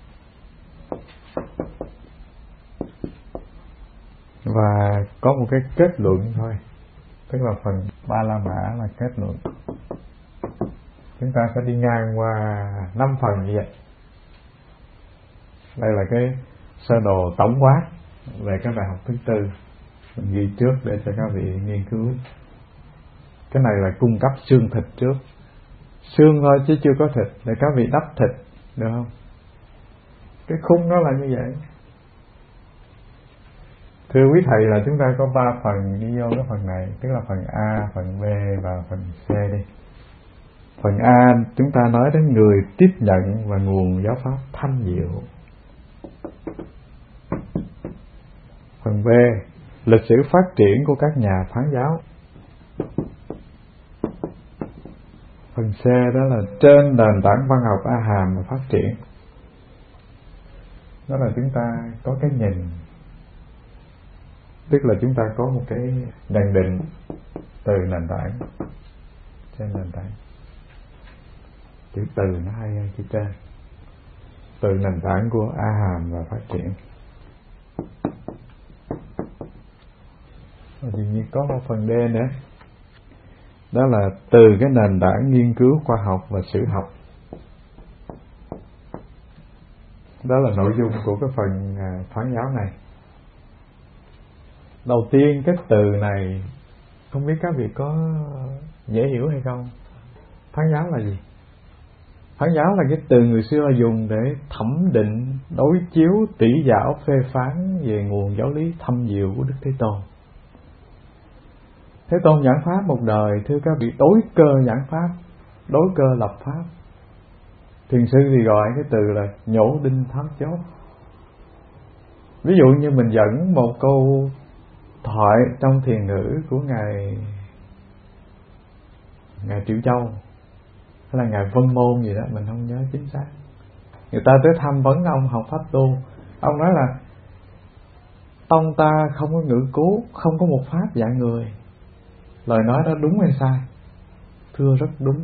Và có một cái kết luận thôi, tức là phần ba la mã là kết luận. Chúng ta sẽ đi ngang qua năm phần như vậy. Đây là cái sơ đồ tổng quát về cái bài học thứ tư, mình ghi trước để cho các vị nghiên cứu. Cái này là cung cấp xương thịt trước, xương thôi chứ chưa có thịt, để các vị đắp thịt được không? Cái khung nó là như vậy. Thưa quý thầy, là chúng ta có ba phần đi vô cái phần này, tức là phần A, phần B và phần C đi. Phần A chúng ta nói đến người tiếp nhận và nguồn giáo pháp thanh diệu. Phần B, lịch sử phát triển của các nhà phán giáo. Phần C đó là trên nền tảng văn học A Hàm và phát triển. Đó là chúng ta có cái nhìn, tức là chúng ta có một cái nhận định từ nền tảng, trên nền tảng. Chữ từ nó hay hơn chữ trên. Từ nền tảng của A Hàm và phát triển. Và dường như có một phần D nữa. Đó là từ cái nền tảng nghiên cứu khoa học và sử học. Đó là nội dung của cái phần phán giáo này. Đầu tiên cái từ này không biết các vị có dễ hiểu hay không? Phán giáo là gì? Phán giáo là cái từ người xưa dùng để thẩm định, đối chiếu, tỉ giáo, phê phán về nguồn giáo lý thâm diệu của Đức Thế Tôn. Thế Tôn giảng pháp một đời, thưa các vị, đối cơ giảng pháp, đối cơ lập pháp. Thiền sư thì gọi cái từ là nhổ đinh tháo chốt. Ví dụ như mình dẫn một câu thoại trong thiền ngữ của ngài ngài Triệu Châu hay là ngài Vân Môn gì đó, mình không nhớ chính xác. Người ta tới tham vấn ông học pháp tu, ông nói là tông ta không có ngữ cứu, không có một pháp dạy người. Lời nói đó đúng hay sai? Thưa rất đúng.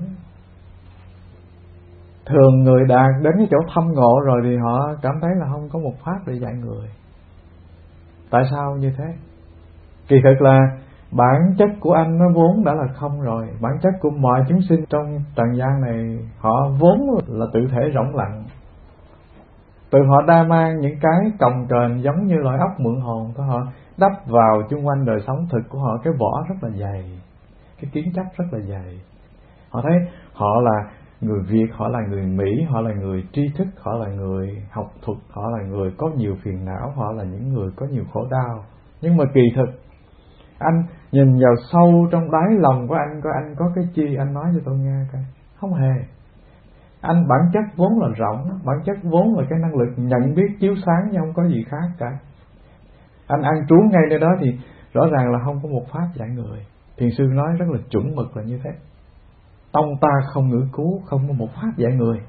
Thường người đạt đến cái chỗ thâm ngộ rồi thì họ cảm thấy là không có một pháp để dạy người. Tại sao như thế? Kỳ thực là bản chất của anh nó vốn đã là không rồi. Bản chất của mọi chúng sinh trong trần gian này, họ vốn là tự thể rỗng lặng. Từ họ đa mang những cái cồng kềnh giống như loại ốc mượn hồn của họ đắp vào chung quanh đời sống thực của họ, cái vỏ rất là dày, cái kiến chấp rất là dày. Họ thấy họ là người Việt, họ là người Mỹ, họ là người tri thức, họ là người học thuật, họ là người có nhiều phiền não, họ là những người có nhiều khổ đau. Nhưng mà kỳ thực anh nhìn vào sâu trong đáy lòng của anh, coi anh có cái chi, anh nói cho tôi nghe coi. Không hề. Anh bản chất vốn là rỗng, bản chất vốn là cái năng lực nhận biết chiếu sáng, nhưng không có gì khác cả. Anh ăn trú ngay nơi đó thì rõ ràng là không có một pháp dạy người. Thiền sư nói rất là chuẩn mực là như thế. Tông ta không ngữ cứu, không có một pháp dạy người.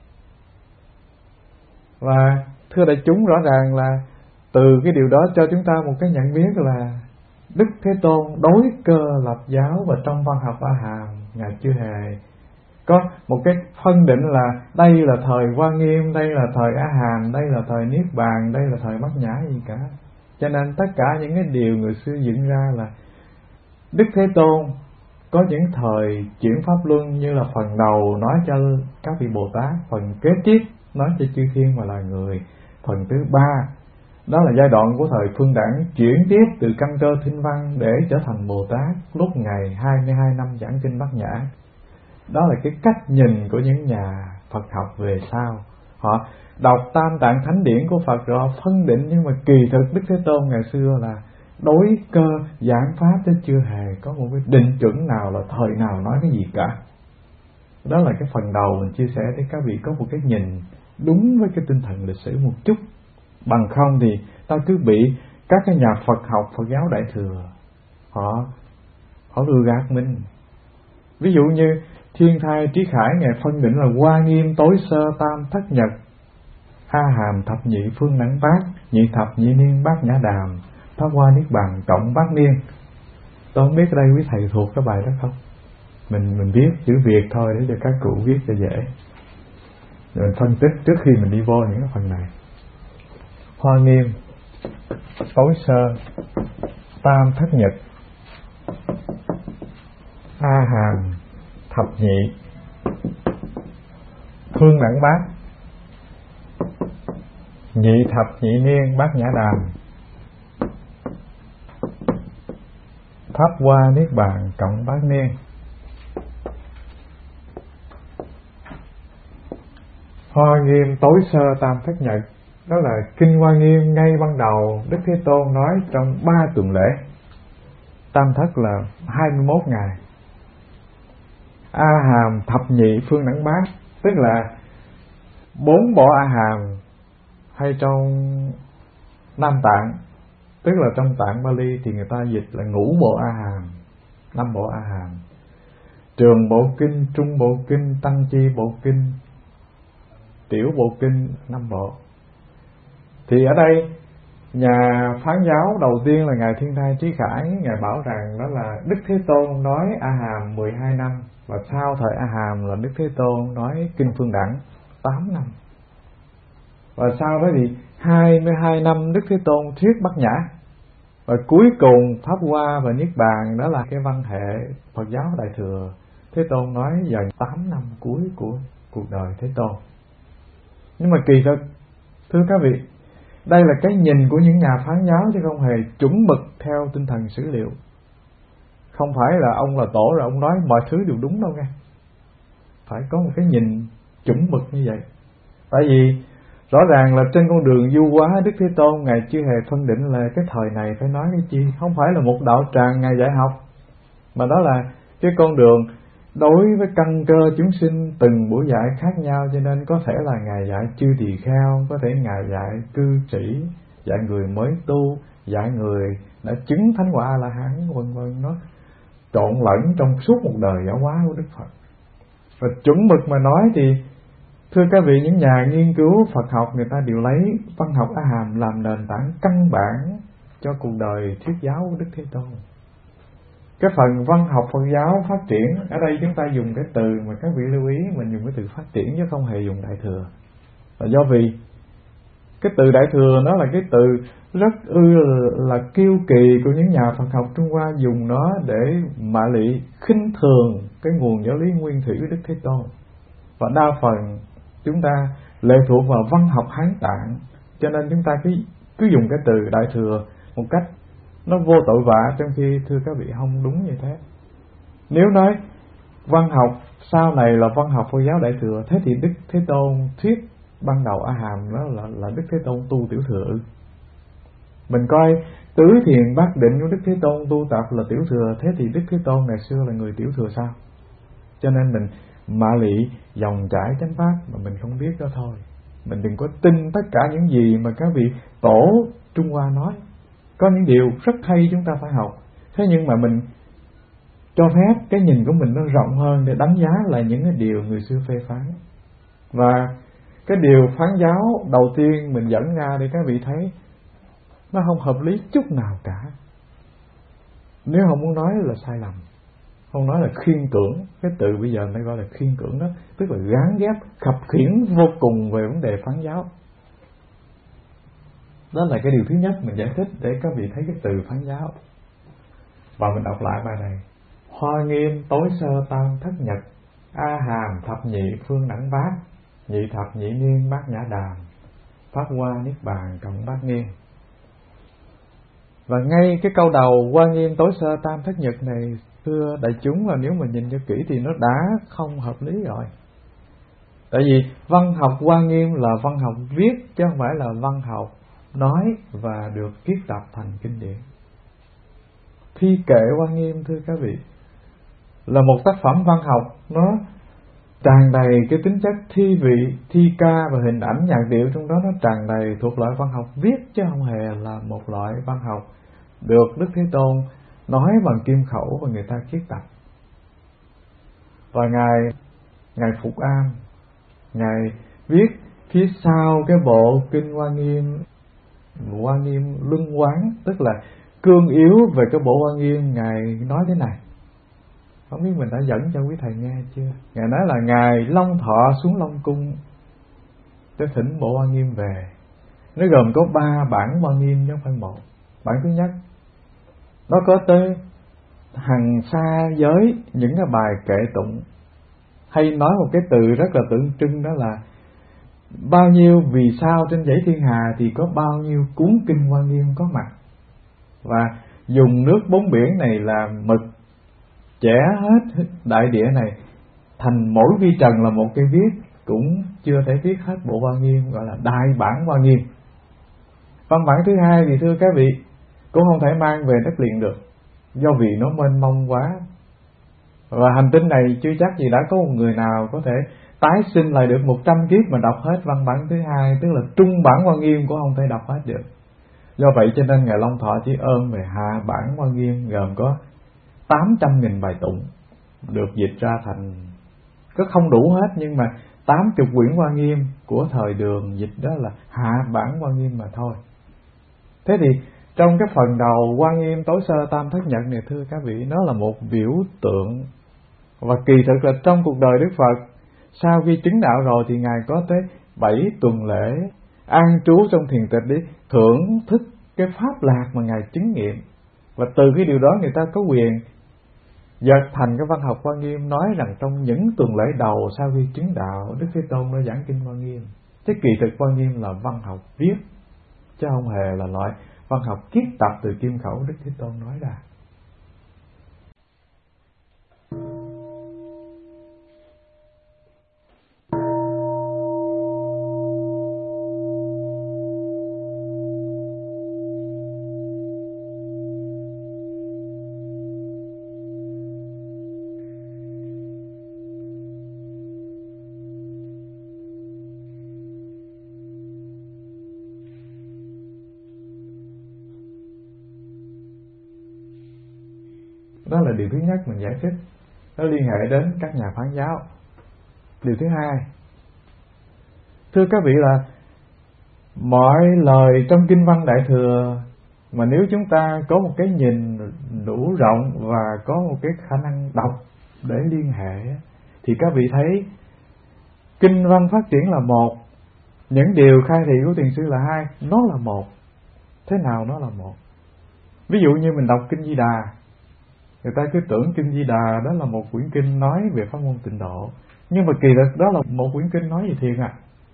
Và thưa đại chúng, rõ ràng là từ cái điều đó cho chúng ta một cái nhận biết là Đức Thế Tôn đối cơ lập giáo, và trong văn học A Hàm ngài chưa hề có một cái phân định là đây là thời Hoa Nghiêm, đây là thời A Hàm, đây là thời Niết Bàn, đây là thời Bát Nhã gì cả. Cho nên tất cả những cái điều người xưa dựng ra là Đức Thế Tôn có những thời chuyển pháp luân, như là phần đầu nói cho các vị Bồ Tát, phần kế tiếp nói cho chư thiên mà là người, phần thứ ba đó là giai đoạn của thời Phương Đẳng, chuyển tiếp từ căn cơ thinh văn để trở thành Bồ Tát lúc ngày hai mươi hai năm giảng kinh Bát Nhã. Đó là cái cách nhìn của những nhà Phật học về sau. Họ đọc Tam Tạng Thánh Điển của Phật rồi phân định, nhưng mà kỳ thực Đức Thế Tôn ngày xưa là đối cơ giảng pháp, chứ chưa hề có một cái định chuẩn nào là thời nào nói cái gì cả. Đó là cái phần đầu mình chia sẻ để các vị có một cái nhìn đúng với cái tinh thần lịch sử một chút. Bằng không thì ta cứ bị các cái nhà Phật học, Phật giáo Đại Thừa họ họ lừa gạt mình. Ví dụ như Thiên Thai Trí Khải ngài phân định là Hoa Nghiêm tối sơ tam thất nhật, A Hàm thập nhị phương đẳng bát, nhị thập nhị niên bát nhã đàm, pháp hoa niết bàn cộng bát niên. Tôi không biết ở đây quý thầy thuộc cái bài đó không? Mình mình viết chữ Việt thôi để cho các cụ viết cho dễ. Rồi mình phân tích trước khi mình đi vô những cái phần này. Hoa Nghiêm tối sơ tam thất nhật, A Hàm thập nhị phương đẳng bát, nhị thập nhị niên bát nhã đàm, pháp hoa niết bàn cộng bát niên. Hoa Nghiêm tối sơ tam thất nhật, đó là kinh Hoa Nghiêm ngay ban đầu Đức Thế Tôn nói trong ba tuần lễ. Tam thất là hai mươi mốt ngày. A Hàm thập nhị phương đẳng bát, tức là bốn bộ A Hàm, hay trong Nam Tạng, tức là trong Tạng Bali thì người ta dịch là ngũ bộ A Hàm, năm bộ A Hàm. Trường bộ kinh, trung bộ kinh, tăng chi bộ kinh, tiểu bộ kinh, năm bộ. Thì ở đây nhà phán giáo đầu tiên là ngài Thiên Thai Trí Khải, ngài bảo rằng đó là Đức Thế Tôn nói A Hàm mười hai năm, và sau thời A Hàm là Đức Thế Tôn nói kinh Phương Đẳng tám năm, và sau đó thì hai mươi hai năm Đức Thế Tôn thuyết Bát Nhã, và cuối cùng Pháp Hoa và Niết Bàn, đó là cái văn hệ Phật giáo Đại Thừa. Thế Tôn nói vào tám năm cuối của cuộc đời Thế Tôn. Nhưng mà kỳ thực, thưa các vị, đây là cái nhìn của những nhà phán giáo chứ không hề chuẩn mực theo tinh thần sử liệu. Không phải là ông là tổ rồi ông nói mọi thứ đều đúng đâu nghe. Phải có một cái nhìn chuẩn mực như vậy. Tại vì rõ ràng là trên con đường du hóa Đức Thế Tôn, ngài chưa hề phân định là cái thời này phải nói cái chi. Không phải là một đạo tràng ngài dạy học, mà đó là cái con đường đối với căn cơ chúng sinh từng buổi dạy khác nhau. Cho nên có thể là ngài dạy chư tỳ kheo, có thể ngài dạy cư sĩ, dạy người mới tu, dạy người đã chứng thánh quả là hán, vân vân. Nó trộn lẫn trong suốt một đời giáo hóa của Đức Phật. Và chuẩn mực mà nói thì thưa các vị, những nhà nghiên cứu Phật học người ta đều lấy văn học A Hàm làm nền tảng căn bản cho cuộc đời thuyết giáo của Đức Thế Tôn. Cái phần văn học Phật giáo phát triển, ở đây chúng ta dùng cái từ mà các vị lưu ý, mình dùng cái từ phát triển chứ không hề dùng Đại Thừa. Là do vì cái từ Đại Thừa nó là cái từ rất ư là kiêu kỳ của những nhà Phật học Trung Hoa, dùng nó để mạ lị khinh thường cái nguồn giáo lý nguyên thủy của Đức Thế Tôn. Và đa phần chúng ta lệ thuộc vào văn học Hán Tạng, cho nên chúng ta cứ cứ dùng cái từ Đại Thừa một cách nó vô tội vạ, trong khi thưa các vị không đúng như thế. Nếu nói văn học sau này là văn học Phật giáo Đại Thừa, thế thì Đức Thế Tôn thuyết ban đầu A Hàm đó là, là Đức Thế Tôn tu tiểu thừa ư? Mình coi tứ thiền bát định của Đức Thế Tôn tu tập là tiểu thừa, thế thì Đức Thế Tôn ngày xưa là người tiểu thừa sao? Cho nên mình mạ lị dòng chảy chánh pháp mà mình không biết đó thôi. Mình đừng có tin tất cả những gì mà các vị tổ Trung Hoa nói. Có những điều rất hay chúng ta phải học, thế nhưng mà mình cho phép cái nhìn của mình nó rộng hơn để đánh giá lại những cái điều người xưa phê phán. Và cái điều phán giáo đầu tiên mình dẫn ra để các vị thấy nó không hợp lý chút nào cả. Nếu không muốn nói là sai lầm, không nói là khiên cưỡng, cái từ bây giờ nó gọi là khiên cưỡng đó, tức là gán ghép, khập khiễng vô cùng về vấn đề phán giáo. Đó là cái điều thứ nhất mình giải thích để các vị thấy cái từ phán giáo. Và mình đọc lại bài này: Hoa Nghiêm tối sơ tam thất nhật, A Hàm thập nhị phương đẳng bát, nhị thập nhị niên bát nhã đàm, Pháp Hoa Niết Bàn cộng bát niên. Và ngay cái câu đầu Hoa Nghiêm tối sơ tam thất nhật này, thưa đại chúng, là nếu mà nhìn cho kỹ thì nó đã không hợp lý rồi. Tại vì văn học Hoa Nghiêm là văn học viết chứ không phải là văn học nói và được kiết tập thành kinh điển. Thi kệ Hoa Nghiêm, thưa các vị, là một tác phẩm văn học, nó tràn đầy cái tính chất thi vị, thi ca và hình ảnh nhạc điệu, trong đó nó tràn đầy thuộc loại văn học viết chứ không hề là một loại văn học được Đức Thế Tôn nói bằng kim khẩu và người ta kiết tập. Và ngài ngài Phục Am, ngài viết phía sau cái bộ kinh Hoa Nghiêm, Hoa Nghiêm Luân Quán, tức là cương yếu về cái bộ Hoa Nghiêm, ngài nói thế này. Không biết mình đã dẫn cho quý thầy nghe chưa? Ngài nói là ngài Long Thọ xuống Long Cung để thỉnh bộ Hoa Nghiêm về. Nó gồm có ba bản Hoa Nghiêm chứ không phải một. Bản thứ nhất, nó có tới hàng xa giới những cái bài kệ tụng, hay nói một cái từ rất là tượng trưng, đó là bao nhiêu vì sao trên dãy thiên hà thì có bao nhiêu cuốn kinh Hoa Nghiêm có mặt. Và dùng nước bốn biển này là mực, chẻ hết đại địa này thành mỗi vi trần là một cây viết, cũng chưa thể viết hết bộ Hoa Nghiêm, gọi là đại bản Hoa Nghiêm. Văn bản thứ hai thì thưa các vị cũng không thể mang về đất liền được, do vì nó mênh mông quá, và hành tinh này chưa chắc gì đã có một người nào có thể tái sinh lại được một trăm kiếp mà đọc hết văn bản thứ hai, tức là trung bản Hoa Nghiêm cũng không thể đọc hết được. Do vậy cho nên Ngài Long Thọ chỉ ơn về hạ bản Hoa Nghiêm, gồm có tám trăm nghìn bài tụng, được dịch ra thành, có không đủ hết nhưng mà tám mươi quyển Hoa Nghiêm của thời Đường dịch đó là hạ bản Hoa Nghiêm mà thôi. Thế thì trong cái phần đầu Hoa Nghiêm tối sơ tam thất nhật này thưa các vị, nó là một biểu tượng, và kỳ thực là trong cuộc đời Đức Phật sau khi chứng đạo rồi thì Ngài có tới bảy tuần lễ an trú trong thiền tịch để thưởng thức cái pháp lạc mà Ngài chứng nghiệm, và từ cái điều đó người ta có quyền dệt thành cái văn học Hoa Nghiêm, nói rằng trong những tuần lễ đầu sau khi chứng đạo, Đức Thế Tôn đã giảng kinh Hoa Nghiêm. Chứ kỳ thực Hoa Nghiêm là văn học viết, chứ không hề là loại văn học kiết tập từ kim khẩu Đức Thế Tôn nói ra. Đó là điều thứ nhất mình giải thích, nó liên hệ đến các nhà phán giáo. Điều thứ hai, thưa các vị, là mọi lời trong kinh văn Đại Thừa mà nếu chúng ta có một cái nhìn đủ rộng và có một cái khả năng đọc để liên hệ, thì các vị thấy kinh văn phát triển là một, những điều khai thị của thiền sư là hai, nó là một. Thế nào nó là một? Ví dụ như mình đọc kinh Di Đà, người ta cứ tưởng kinh Di Đà đó là một quyển kinh nói về pháp môn tịnh độ, nhưng mà kỳ thực đó là một quyển kinh nói về thiền à.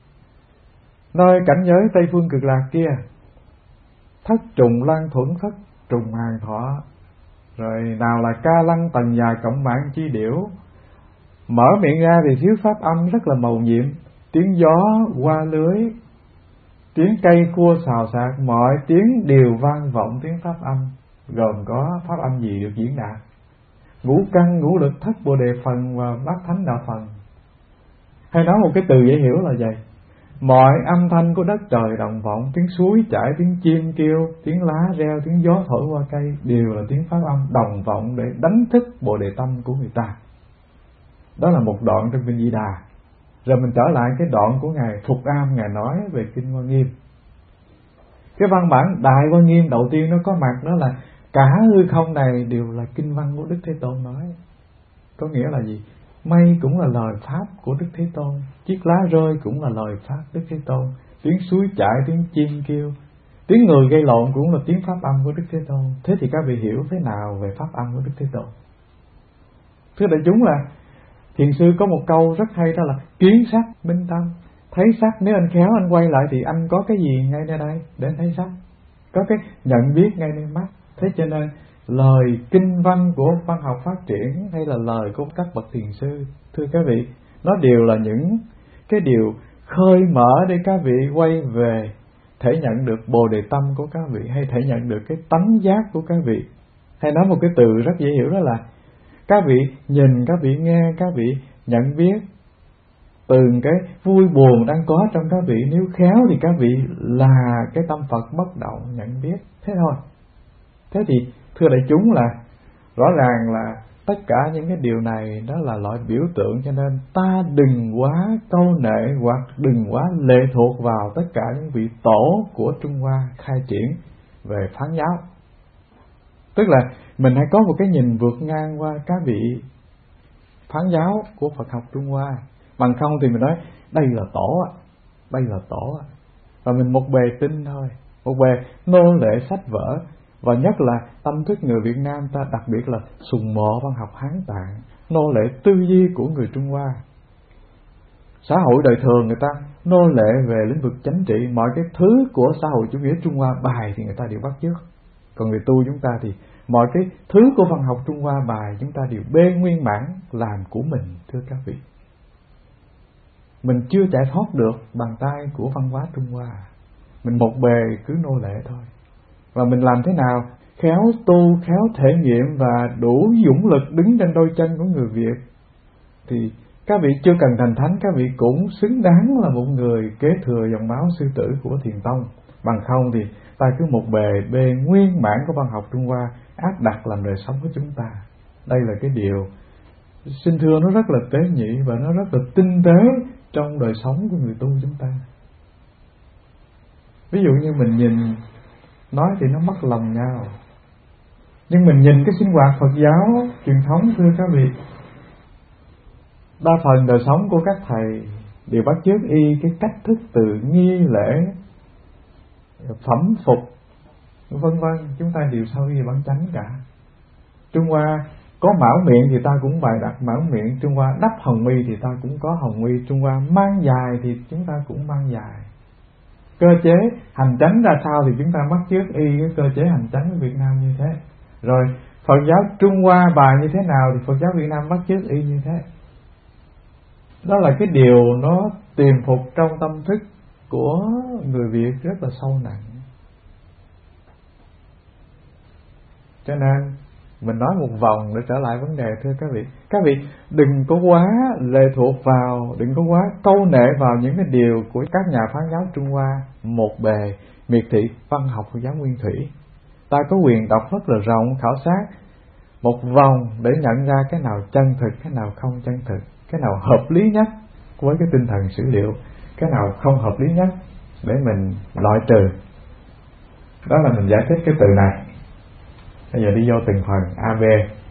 Nơi cảnh giới Tây Phương Cực Lạc kia, thất trùng lan thuẫn, thất trùng hàng thọ, rồi nào là ca lăng tần già cộng mạng chi điểu, mở miệng ra thì thiếu pháp âm rất là mầu nhiệm, tiếng gió qua lưới, tiếng cây cua xào xạc, mọi tiếng đều vang vọng tiếng pháp âm. Gồm có pháp âm gì được diễn đạt? Ngũ căn, ngũ lực, thất bồ đề phần và bát thánh đạo phần. Hay nói một cái từ dễ hiểu là vậy: mọi âm thanh của đất trời đồng vọng, tiếng suối chảy, tiếng chim kêu, tiếng lá reo, tiếng gió thổi qua cây, đều là tiếng pháp âm đồng vọng để đánh thức bồ đề tâm của người ta. Đó là một đoạn trong kinh Di Đà. Rồi mình trở lại cái đoạn của Ngài Phục Am, Ngài nói về kinh Hoa Nghiêm. Cái văn bản Đại Hoa Nghiêm đầu tiên nó có mặt đó là cả hư không này đều là kinh văn của Đức Thế Tôn nói. Có nghĩa là gì? Mây cũng là lời pháp của Đức Thế Tôn, chiếc lá rơi cũng là lời pháp Đức Thế Tôn, tiếng suối chảy, tiếng chim kêu, tiếng người gây lộn cũng là tiếng pháp âm của Đức Thế Tôn. Thế thì các vị hiểu thế nào về pháp âm của Đức Thế Tôn? Thưa đại chúng, là thiền sư có một câu rất hay, đó là kiến sắc minh tâm. Thấy sắc, nếu anh khéo anh quay lại thì anh có cái gì ngay nơi đây để anh thấy sắc, có cái nhận biết ngay nơi mắt. Thế cho nên lời kinh văn của văn học phát triển hay là lời của các bậc thiền sư, thưa các vị, nó đều là những cái điều khơi mở để các vị quay về thể nhận được bồ đề tâm của các vị, hay thể nhận được cái tánh giác của các vị. Hay nói một cái từ rất dễ hiểu, đó là các vị nhìn, các vị nghe, các vị nhận biết từng cái vui buồn đang có trong các vị. Nếu khéo thì các vị là cái tâm Phật bất động nhận biết, thế thôi. Thế thì thưa đại chúng, là rõ ràng là tất cả những cái điều này đó là loại biểu tượng, cho nên ta đừng quá câu nệ hoặc đừng quá lệ thuộc vào tất cả những vị tổ của Trung Hoa khai triển về phán giáo. Tức là mình hãy có một cái nhìn vượt ngang qua các vị phán giáo của Phật học Trung Hoa. Bằng không thì mình nói đây là tổ á, đây là tổ á, và mình một bề tin thôi, một bề nô lệ sách vở. Và nhất là tâm thức người Việt Nam ta đặc biệt là sùng mộ văn học Hán Tạng, nô lệ tư duy của người Trung Hoa. Xã hội đời thường người ta nô lệ về lĩnh vực chính trị, mọi cái thứ của xã hội chủ nghĩa Trung Hoa bài thì người ta đều bắt chước. Còn người tu chúng ta thì mọi cái thứ của văn học Trung Hoa bài chúng ta đều bê nguyên bản làm của mình, thưa các vị. mình chưa chạy thoát được bàn tay của văn hóa Trung Hoa. Mình một bề cứ nô lệ thôi. Và mình làm thế nào khéo tu, khéo thể nghiệm và đủ dũng lực đứng trên đôi chân của người Việt, thì các vị chưa cần thành thánh, các vị cũng xứng đáng là một người kế thừa dòng máu sư tử của Thiền Tông. Bằng không thì ta cứ một bề bề nguyên bản của văn học Trung Hoa áp đặt làm đời sống của chúng ta. Đây là cái điều xin thưa nó rất là tế nhị và nó rất là tinh tế trong đời sống của người tu chúng ta. Ví dụ như mình nhìn, nói thì nó mất lòng nhau, nhưng mình nhìn cái sinh hoạt Phật giáo truyền thống, thưa các vị, đa phần đời sống của các thầy đều bắt chước y cái cách thức từ nghi lễ, phẩm phục, vân vân, chúng ta đều sau y bản chánh cả. Trung Hoa có mão miệng thì ta cũng bày đặt mão miệng, Trung Hoa đắp hồng mi thì ta cũng có hồng mi, Trung Hoa mang dài thì chúng ta cũng mang dài. Cơ chế hành chánh ra sao thì chúng ta bắt chước y cái cơ chế hành chánh của Việt Nam như thế. Rồi Phật giáo Trung Hoa bài như thế nào thì Phật giáo Việt Nam bắt chước y như thế. Đó là cái điều nó tiềm phục trong tâm thức của người Việt rất là sâu nặng. Cho nên mình nói một vòng để trở lại vấn đề, thưa các vị. Các vị đừng có quá lệ thuộc vào, đừng có quá câu nệ vào những cái điều của các nhà phán giáo Trung Hoa một bề miệt thị văn học của giáo Nguyên Thủy. Ta có quyền đọc rất là rộng, khảo sát một vòng để nhận ra cái nào chân thực, cái nào không chân thực, cái nào hợp lý nhất với cái tinh thần sử liệu, cái nào không hợp lý nhất để mình loại trừ. Đó là mình giải thích cái từ này. Bây giờ đi vô từng phần A, B.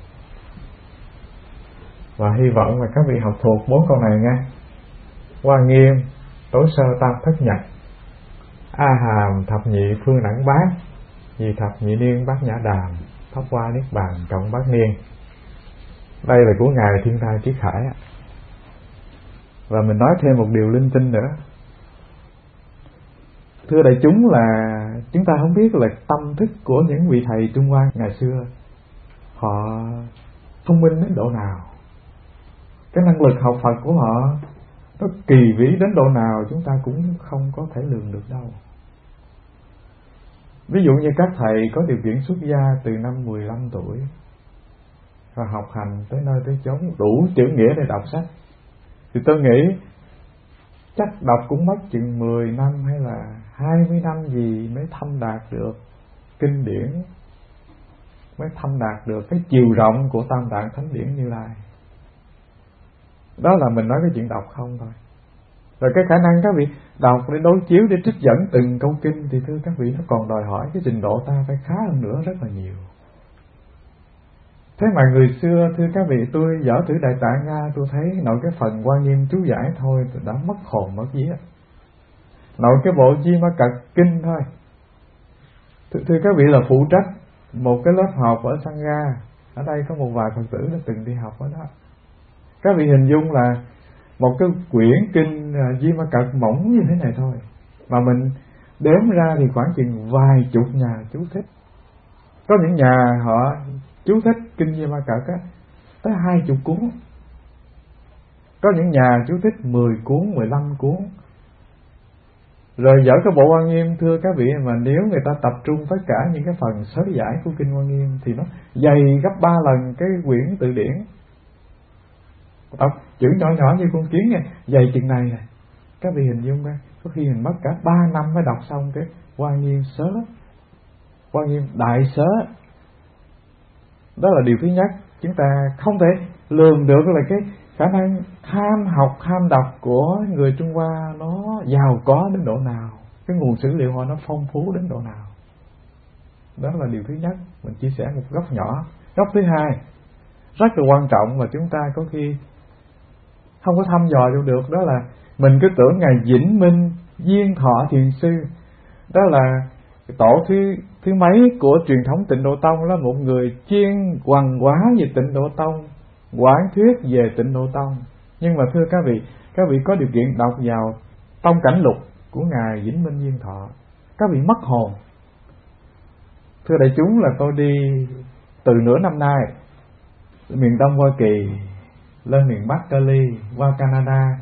Và hy vọng là các vị học thuộc bốn câu này nha. Hoa nghiêm, tối sơ tam thất nhật, A hàm thập nhị phương đẳng bát, nhị thập nhị niên bát nhã đàm, pháp hoa niết bàn cộng bát niên. Đây là của Ngài Thiên Thai Trí Khải. Và mình nói thêm một điều linh tinh nữa. Thưa đại chúng, là chúng ta không biết là tâm thức của những vị thầy Trung Hoa ngày xưa họ thông minh đến độ nào, cái năng lực học Phật của họ nó kỳ vĩ đến độ nào chúng ta cũng không có thể lường được đâu. Ví dụ như các thầy có điều kiện xuất gia từ năm mười lăm tuổi và học hành tới nơi tới chốn đủ chữ nghĩa để đọc sách, thì tôi nghĩ chắc đọc cũng mất chừng mười năm hay là hai mươi năm gì mới thâm đạt được kinh điển, mới thâm đạt được cái chiều rộng của Tam Tạng Thánh Điển Như Lai. Đó là mình nói cái chuyện đọc không thôi. Rồi cái khả năng các vị đọc để đối chiếu, để trích dẫn từng câu kinh thì thưa các vị nó còn đòi hỏi cái trình độ ta phải khá hơn nữa rất là nhiều. Thế mà người xưa, thưa các vị, tôi dở thử Đại Tạng Nga, tôi thấy nội cái phần Hoa Nghiêm chú giải thôi tôi đã mất hồn mất vía. Nội cái bộ Di Ma Cật Kinh thôi. Thưa, thưa các vị, là phụ trách một cái lớp học ở Sangha. Ở đây có một vài Phật tử đã từng đi học ở đó. Các vị hình dung là một cái quyển kinh Di Ma Cật mỏng như thế này thôi, mà mình đếm ra thì khoảng chừng vài chục nhà chú thích. Có những nhà họ chú thích kinh Di Ma Cật á tới hai chục cuốn, có những nhà chú thích mười cuốn, mười lăm cuốn. Rồi dở cái bộ Hoa Nghiêm, thưa các vị, mà nếu người ta tập trung tất cả những cái phần sớ giải của kinh Hoa Nghiêm thì nó dày gấp ba lần cái quyển từ điển. Đọc chữ nhỏ nhỏ như con kiến nha, dày chừng này nè. Các vị hình dung ra, có khi mình mất cả ba năm mới đọc xong cái Hoa Nghiêm sớ, Hoa Nghiêm đại sớ. Đó là điều thứ nhất. Chúng ta không thể lường được là cái khả năng tham học, tham đọc của người Trung Hoa nó giàu có đến độ nào, cái nguồn sử liệu họ nó phong phú đến độ nào. Đó là điều thứ nhất. Mình chia sẻ một góc nhỏ. Góc thứ hai rất là quan trọng mà chúng ta có khi không có thăm dò vô được, đó là mình cứ tưởng Ngài Vĩnh Minh Duyên Thọ Thiền Sư, đó là tổ thứ thứ mấy của truyền thống Tịnh Độ Tông, là một người chuyên hoằng hóa về Tịnh Độ Tông, quán thuyết về Tịnh Độ Tông. Nhưng mà thưa các vị, các vị có điều kiện đọc vào Tông Cảnh Lục của Ngài Vĩnh Minh Duyên Thọ, các vị mất hồn. Thưa đại chúng, là tôi đi từ nửa năm nay miền Đông Hoa Kỳ lên miền Bắc Cali, qua Canada,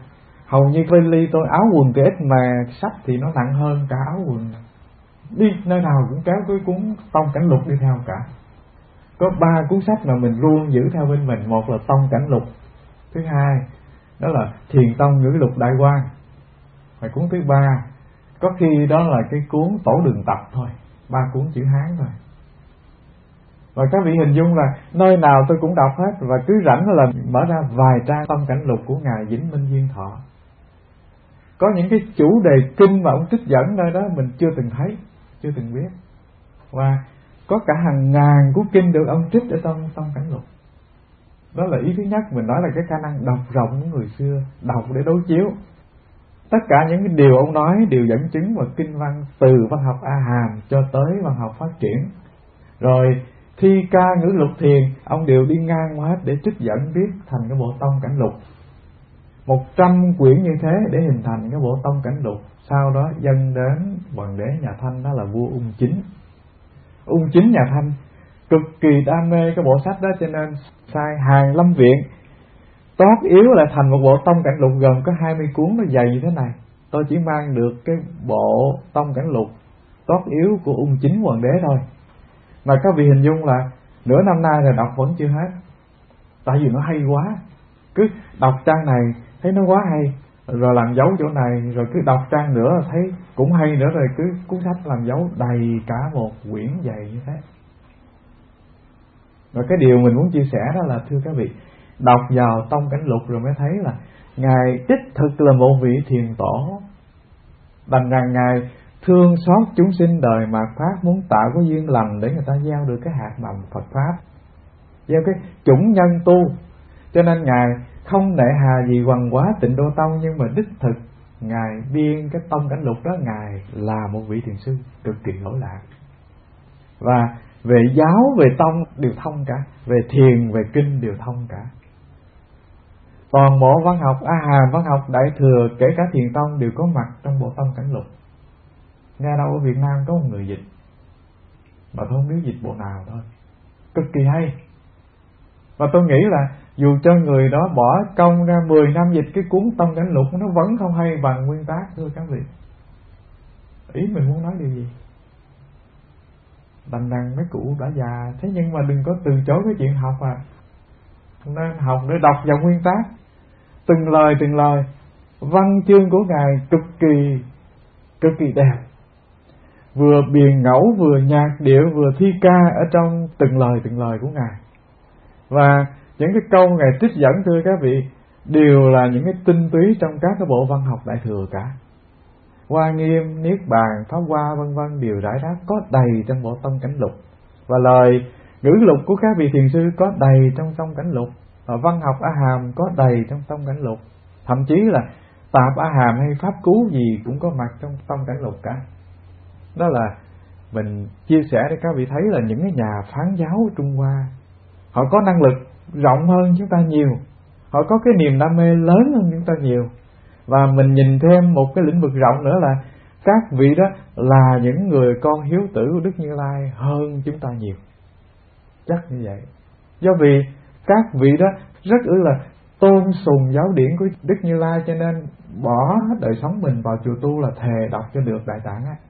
hầu như vali tôi áo quần thì ít mà sách thì nó nặng hơn cả áo quần. Đi nơi nào cũng kéo cái cuốn Tông Cảnh Lục đi theo cả. Có ba cuốn sách mà mình luôn giữ theo bên mình. Một là Tông Cảnh Lục, thứ hai đó là Thiền Tông Ngữ Lục Đại Quang, và cuốn thứ ba có khi đó là cái cuốn Tổ Đường Tập thôi, ba cuốn chữ Hán thôi. Và các vị hình dung là nơi nào tôi cũng đọc hết, và cứ rảnh là mở ra vài trang Tông Cảnh Lục của ngài Vĩnh Minh Duyên Thọ. Có những cái chủ đề kinh mà ông trích dẫn nơi đó mình chưa từng thấy, chưa từng biết, và có cả hàng ngàn cuốn kinh được ông trích ở trong Tông Cảnh Lục. Đó là ý thứ nhất, mình nói là cái khả năng đọc rộng của người xưa, đọc để đối chiếu. Tất cả những cái điều ông nói đều dẫn chứng vào kinh văn, từ văn học A Hàm cho tới văn học phát triển. Rồi thi ca ngữ lục thiền, ông đều đi ngang qua hết để trích dẫn viết thành cái bộ Tông Cảnh Lục. Một trăm quyển như thế để hình thành cái bộ Tông Cảnh Lục. Sau đó dâng đến hoàng đế nhà Thanh, đó là vua Ung Chính. Ung Chính nhà Thanh cực kỳ đam mê cái bộ sách đó, cho nên sai hàng lâm viện tốt yếu là thành một bộ Tông Cảnh Lục gồm có hai mươi cuốn, nó dày như thế này. Tôi chỉ mang được cái bộ Tông Cảnh Lục tốt yếu của Ung Chính hoàng đế thôi, mà các vị hình dung là nửa năm nay là đọc vẫn chưa hết. Tại vì nó hay quá, cứ đọc trang này thấy nó quá hay, rồi làm dấu chỗ này, rồi cứ đọc trang nữa thấy cũng hay nữa, rồi cứ cuốn sách làm dấu đầy cả một quyển dày như thế. Và cái điều mình muốn chia sẻ đó là, thưa các vị, đọc vào Tông Cảnh Lục rồi mới thấy là ngài đích thực là một vị thiền tổ, đành rằng ngài thương xót chúng sinh đời mạt pháp, muốn tạo có duyên lành để người ta gieo được cái hạt mầm Phật pháp, gieo cái chủng nhân tu. Cho nên ngài không nể hà gì Hoằng Quá Tịnh Độ Tông, nhưng mà đích thực ngài biên cái Tông Cảnh Lục đó, ngài là một vị thiền sư cực kỳ lỗi lạc. Và về giáo, về tông đều thông cả, về thiền, về kinh đều thông cả. Toàn bộ văn học A Hàm, văn học Đại Thừa, kể cả Thiền Tông đều có mặt trong bộ Tông Cảnh Lục. Nghe đâu ở Việt Nam có một người dịch, mà tôi không biết dịch bộ nào thôi, cực kỳ hay. Và tôi nghĩ là dù cho người đó bỏ công ra mười năm dịch cái cuốn Tông Cảnh Lục, nó vẫn không hay bằng nguyên tác, thưa các vị. Ý mình muốn nói điều gì? Đành rằng mấy cụ đã già, thế nhưng mà đừng có từ chối cái chuyện học à. Nên học để đọc vào nguyên tác, từng lời từng lời. Văn chương của ngài cực kỳ cực kỳ đẹp, vừa biền ngẫu, vừa nhạc điệu, vừa thi ca ở trong từng lời từng lời của ngài. Và những cái câu ngài trích dẫn, thưa các vị, đều là những cái tinh túy trong các cái bộ văn học Đại Thừa cả. Hoa Nghiêm, Niết Bàn, Pháp Hoa vân vân đều rải rác có đầy trong bộ Tông Cảnh Lục. Và lời ngữ lục của các vị thiền sư có đầy trong Tông Cảnh Lục. Và văn học A Hàm có đầy trong Tông Cảnh Lục. Thậm chí là tạp A Hàm hay pháp cú gì cũng có mặt trong Tông Cảnh Lục cả. Đó là mình chia sẻ để các vị thấy là những cái nhà phán giáo Trung Hoa, họ có năng lực rộng hơn chúng ta nhiều, họ có cái niềm đam mê lớn hơn chúng ta nhiều. Và mình nhìn thêm một cái lĩnh vực rộng nữa là các vị đó là những người con hiếu tử của Đức Như Lai hơn chúng ta nhiều. Chắc như vậy. Do vì các vị đó rất ư là tôn sùng giáo điển của Đức Như Lai, cho nên bỏ hết đời sống mình vào chùa tu là thề đọc cho được Đại Tạng á.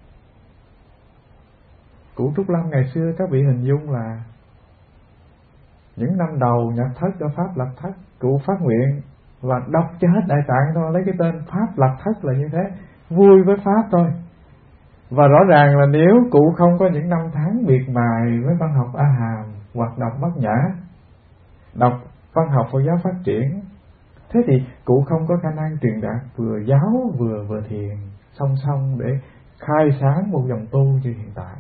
Cụ Trúc Lâm ngày xưa các vị hình dung là những năm đầu nhập thất cho Pháp lập thất, cụ phát nguyện và đọc cho hết Đại Tạng thôi, lấy cái tên Pháp lập thất là như thế, vui với Pháp thôi. Và rõ ràng là nếu cụ không có những năm tháng miệt mài với văn học A Hàm hoặc đọc Bát Nhã, đọc văn học Phật giáo phát triển, thế thì cụ không có khả năng truyền đạt vừa giáo vừa vừa thiền song song để khai sáng một dòng tu như hiện tại.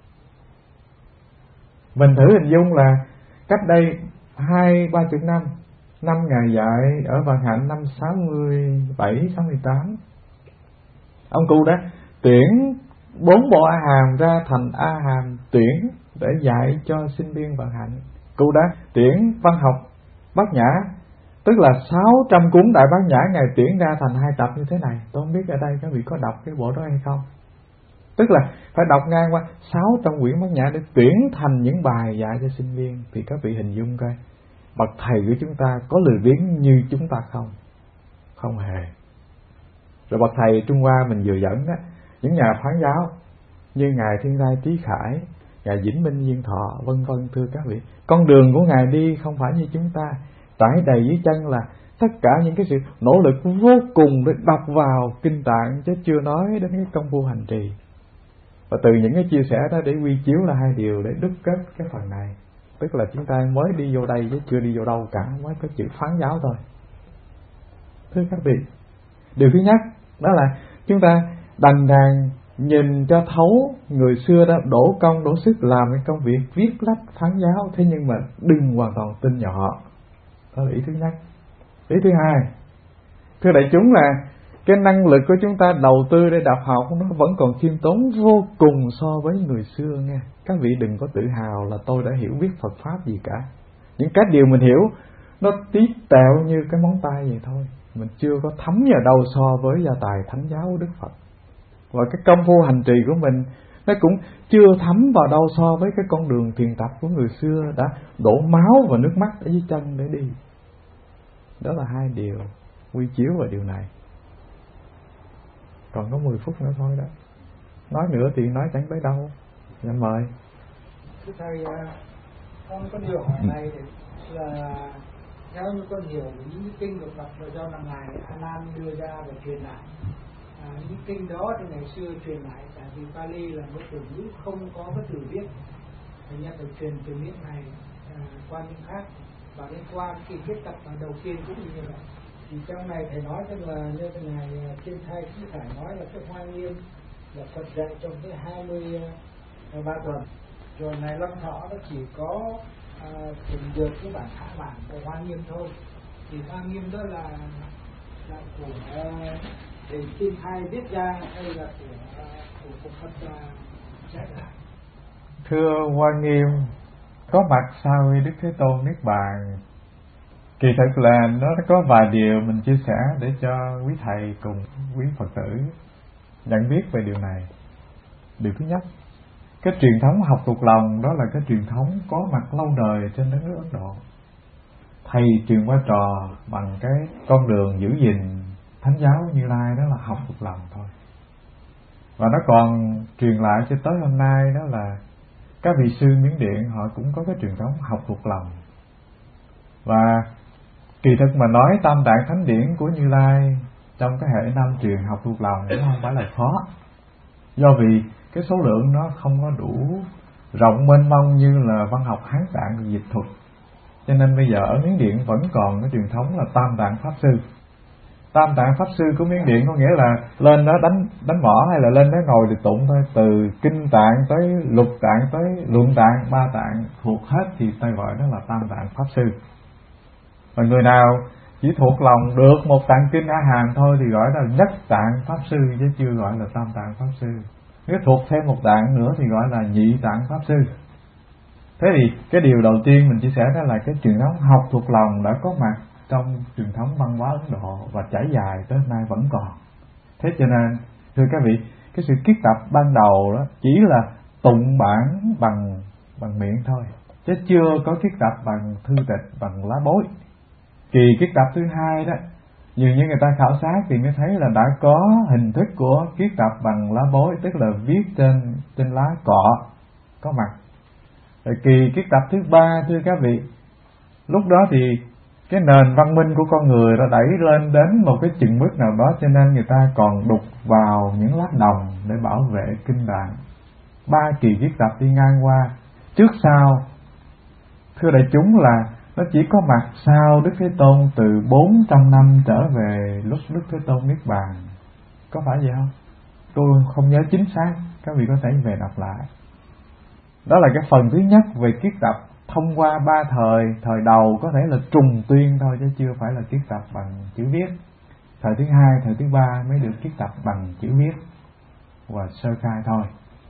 Mình thử hình dung là cách đây hai ba chục năm, năm ngày dạy ở Vạn Hạnh năm sáu mươi bảy sáu mươi tám, ông cụ đã tuyển bốn bộ A Hàm ra thành A Hàm tuyển để dạy cho sinh viên Vạn Hạnh. Cụ đã tuyển văn học Bát Nhã, tức là sáu trăm cuốn Đại Bát Nhã ngài tuyển ra thành hai tập như thế này. Tôi không biết ở đây các vị có đọc cái bộ đó hay không. Tức là phải đọc ngang qua sáu trăm quyển Bát Nhã để tuyển thành những bài dạy cho sinh viên. Thì các vị hình dung coi, bậc thầy của chúng ta có lười biếng như chúng ta không? Không hề. Rồi bậc thầy Trung Hoa mình vừa dẫn á, những nhà phán giáo như ngài Thiên Lai Trí Khải, ngài Vĩnh Minh Viên Thọ, vân vân. Thưa các vị, con đường của ngài đi không phải như chúng ta, trải đầy dưới chân là tất cả những cái sự nỗ lực vô cùng để đọc vào kinh tạng, chứ chưa nói đến cái công phu hành trì. Và từ những cái chia sẻ đó để quy chiếu là hai điều để đúc kết cái phần này. Tức là chúng ta mới đi vô đây chứ chưa đi vô đâu cả, mới có chữ phán giáo thôi. Thưa các vị, điều thứ nhất đó là chúng ta đành đàn nhìn cho thấu người xưa đã đổ công đổ sức làm cái công việc viết lách phán giáo, thế nhưng mà đừng hoàn toàn tin vào họ. Đó là ý thứ nhất. Ý thứ hai, thưa đại chúng, là cái năng lực của chúng ta đầu tư để đọc học nó vẫn còn khiêm tốn vô cùng so với người xưa nghe. Các vị đừng có tự hào là tôi đã hiểu biết Phật Pháp gì cả. Những cái điều mình hiểu nó tí tẹo như cái móng tay vậy thôi. Mình chưa có thấm vào đâu so với gia tài thánh giáo của Đức Phật. Và cái công phu hành trì của mình nó cũng chưa thấm vào đâu so với cái con đường thiền tập của người xưa đã đổ máu và nước mắt ở dưới chân để đi. Đó là hai điều quy chiếu vào điều này. Còn có mười phút nữa thôi đó. Nói nữa thì nói chẳng tới đâu. Dạ mời. Thưa thầy, con có điều hỏi này là theo như con hiểu những kinh được đọc và do là ngài A Nan đưa ra và truyền lại. À, những kinh đó thì ngày xưa truyền lại, tại vì Pali là một từ ngữ không có cái từ viết, thành ra phải truyền từ miệng này à, qua những khác, và đến qua cái viết tập đầu tiên cũng như vậy. Thì trong này thầy nói rằng là như thế này, trên thai Trí Khải nói là cái Hoa Nghiêm là Phật dạy trong cái hai mươi ba tuần, rồi này Lâm Thọ nó chỉ có trình uh, được cái bản hạ bản của Hoa Nghiêm thôi. Thì Hoa Nghiêm đó là là của thầy uh, Kim Thai viết ra hay là của uh, của Phật dạy lại? Thưa Hoa Nghiêm có mặt sau Đức Thế Tôn Niết Bàn. Kỳ thực là nó có vài điều mình chia sẻ để cho quý thầy cùng quý Phật tử nhận biết về điều này. Điều thứ nhất, cái truyền thống học thuộc lòng đó là cái truyền thống có mặt lâu đời trên đất nước Ấn Độ. Thầy truyền qua trò bằng cái con đường giữ gìn thánh giáo Như Lai, đó là học thuộc lòng thôi. Và nó còn truyền lại cho tới hôm nay, đó là các vị sư Miến Điện họ cũng có cái truyền thống học thuộc lòng. Và kỳ thực mà nói Tam Tạng Thánh Điển của Như Lai trong cái hệ năm truyền học thuộc lòng nó không phải là khó, do vì cái số lượng nó không có đủ rộng mênh mông như là văn học Hán Tạng dịch thuật. Cho nên bây giờ ở Miến Điện vẫn còn cái truyền thống là Tam Tạng Pháp Sư. Tam Tạng Pháp Sư của Miến Điện có nghĩa là lên đó đánh đánh mỏ hay là lên đó ngồi thì tụng thôi, từ kinh tạng tới lục tạng tới luận tạng, ba tạng thuộc hết thì ta gọi đó là Tam Tạng Pháp Sư. Và người nào chỉ thuộc lòng được một tạng kinh A Hàm thôi thì gọi là nhất tạng Pháp Sư, chứ chưa gọi là Tam Tạng Pháp Sư. Nếu thuộc thêm một tạng nữa thì gọi là nhị tạng Pháp Sư. Thế thì cái điều đầu tiên mình chia sẻ đó là cái truyền thống học thuộc lòng đã có mặt trong truyền thống văn hóa Ấn Độ và trải dài tới nay vẫn còn. Thế cho nên thưa các vị, cái sự kiết tập ban đầu đó chỉ là tụng bản bằng bằng miệng thôi, chứ chưa có kiết tập bằng thư tịch, bằng lá bối. Kỳ kiết tập thứ hai đó, dường như người ta khảo sát thì mới thấy là đã có hình thức của kiết tập bằng lá bối, tức là viết trên trên lá cọ có mặt. Rồi kỳ kiết tập thứ ba thưa các vị, lúc đó thì cái nền văn minh của con người đã đẩy lên đến một cái chừng mức nào đó, cho nên người ta còn đục vào những lát đồng để bảo vệ kinh tạng. Ba kỳ kiết tập đi ngang qua trước sau, thưa đại chúng, là nó chỉ có mặt sau Đức Thế Tôn từ bốn trăm năm trở về lúc Đức Thế Tôn Niết Bàn. Có phải vậy không? Tôi không nhớ chính xác, các vị có thể về đọc lại. Đó là cái phần thứ nhất về kiết tập thông qua ba thời. Thời đầu có thể là trùng tuyên thôi chứ chưa phải là kiết tập bằng chữ viết. Thời thứ hai, thời thứ ba mới được kiết tập bằng chữ viết và sơ khai thôi.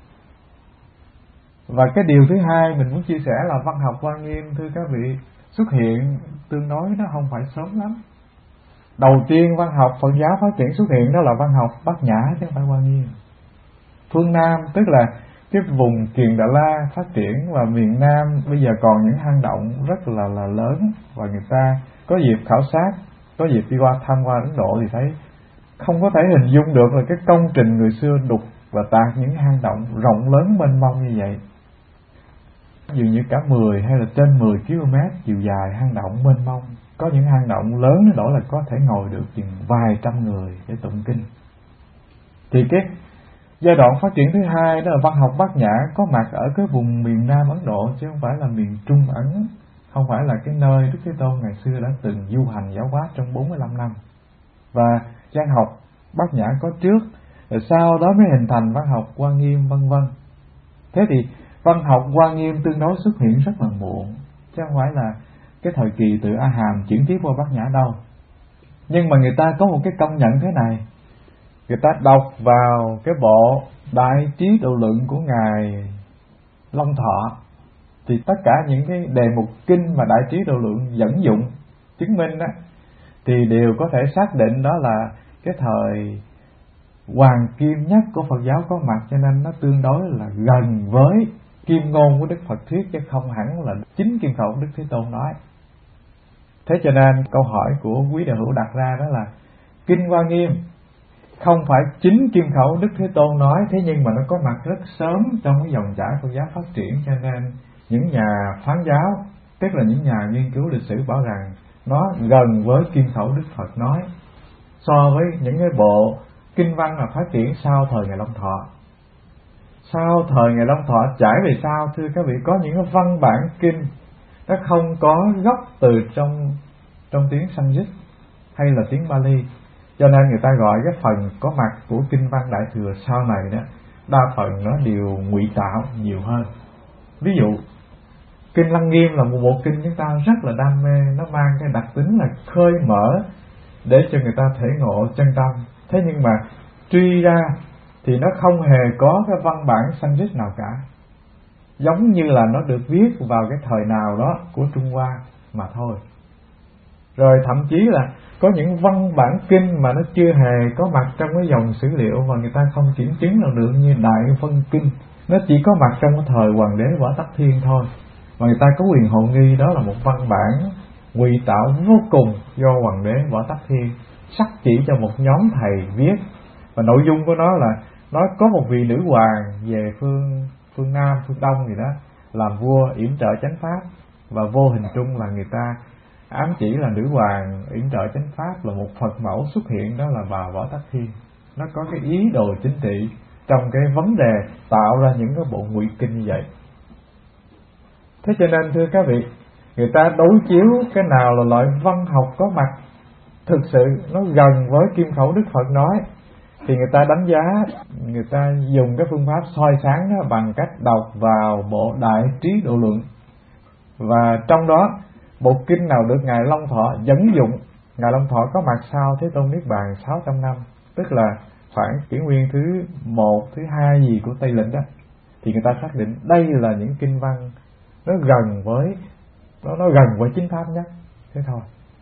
Và cái điều thứ hai mình muốn chia sẻ là văn học Hoa Nghiêm, thưa các vị, xuất hiện tương đối nó không phải sớm lắm. Đầu tiên văn học Phật giáo phát triển xuất hiện đó là văn học Bát Nhã chứ không phải Hoa Nghiêm. Phương Nam tức là cái vùng Kiền Đà La phát triển, và miền Nam bây giờ còn những hang động rất là là lớn, và người ta có dịp khảo sát, có dịp đi qua tham quan Ấn Độ thì thấy không có thể hình dung được là cái công trình người xưa đục và tạc những hang động rộng lớn mênh mông như vậy, dường như cả mười hay là trên mười ki lô mét chiều dài hang động mênh mông. Có những hang động lớn đến nỗi là có thể ngồi được chừng vài trăm người để tụng kinh. Thì cái giai đoạn phát triển thứ hai đó là văn học Bát Nhã có mặt ở cái vùng miền Nam Ấn Độ, chứ không phải là miền Trung Ấn, không phải là cái nơi Đức Thế Tôn ngày xưa đã từng du hành giáo hóa trong bốn mươi lăm năm. Và văn học Bát Nhã có trước, rồi sau đó mới hình thành văn học Hoa Nghiêm vân vân. Thế thì văn học Hoa Nghiêm tương đối xuất hiện rất là muộn, chứ không phải là cái thời kỳ từ A Hàm chuyển tiếp qua Bát Nhã đâu. Nhưng mà người ta có một cái công nhận thế này, người ta đọc vào cái bộ Đại Trí Độ Luận của Ngài Long Thọ, thì tất cả những cái đề mục kinh mà Đại Trí Độ Luận dẫn dụng chứng minh đó, thì đều có thể xác định đó là cái thời hoàng kim nhất của Phật giáo có mặt, cho nên nó tương đối là gần với kim ngôn của Đức Phật thuyết, chứ không hẳn là chính kim khẩu Đức Thế Tôn nói. Thế cho nên câu hỏi của quý đạo hữu đặt ra đó là kinh Hoa Nghiêm không phải chính kim khẩu Đức Thế Tôn nói, thế nhưng mà nó có mặt rất sớm trong cái dòng chảy Phật giáo phát triển, cho nên những nhà phán giáo, tức là những nhà nghiên cứu lịch sử, bảo rằng nó gần với kim khẩu Đức Phật nói so với những cái bộ kinh văn mà phát triển sau thời Ngài Long Thọ. Sau thời Ngài Long Thọ trải về sau, thưa các vị, có những cái văn bản kinh nó không có gốc từ trong trong tiếng Sanskrit hay là tiếng Bali, cho nên người ta gọi cái phần có mặt của kinh văn Đại Thừa sau này đó, đa phần nó đều ngụy tạo nhiều hơn. Ví dụ kinh Lăng Nghiêm là một bộ kinh chúng ta rất là đam mê, nó mang cái đặc tính là khơi mở để cho người ta thể ngộ chân tâm. Thế nhưng mà truy ra thì nó không hề có cái văn bản Sanskrit nào cả, giống như là nó được viết vào cái thời nào đó của Trung Hoa mà thôi. Rồi thậm chí là có những văn bản kinh mà nó chưa hề có mặt trong cái dòng sử liệu mà người ta không kiểm chứng nào được, như Đại Vân Kinh, nó chỉ có mặt trong cái thời Hoàng đế Võ Tắc Thiên thôi, mà người ta có quyền hộ nghi đó là một văn bản ngụy tạo vô cùng do Hoàng đế Võ Tắc Thiên sắc chỉ cho một nhóm thầy viết. Và nội dung của nó là nói có một vị nữ hoàng về phương phương Nam, phương Đông gì đó, làm vua yểm trợ chánh pháp, và vô hình trung là người ta ám chỉ là nữ hoàng yểm trợ chánh pháp là một Phật mẫu xuất hiện, đó là bà Võ Tắc Thiên. Nó có cái ý đồ chính trị trong cái vấn đề tạo ra những cái bộ ngụy kinh như vậy. Thế cho nên thưa các vị, người ta đối chiếu cái nào là loại văn học có mặt thực sự nó gần với kim khẩu Đức Phật nói, thì người ta đánh giá, người ta dùng cái phương pháp soi sáng đó bằng cách đọc vào bộ Đại Trí Độ Luận. Và trong đó bộ kinh nào được Ngài Long Thọ dẫn dụng, Ngài Long Thọ có mặt sau Thế Tôn Niết Bàn sáu trăm năm, tức là khoảng kỷ nguyên thứ một, thứ hai gì của Tây Lịch đó, thì người ta xác định đây là những kinh văn nó gần với nó nó gần với chính pháp nhất, thế thôi.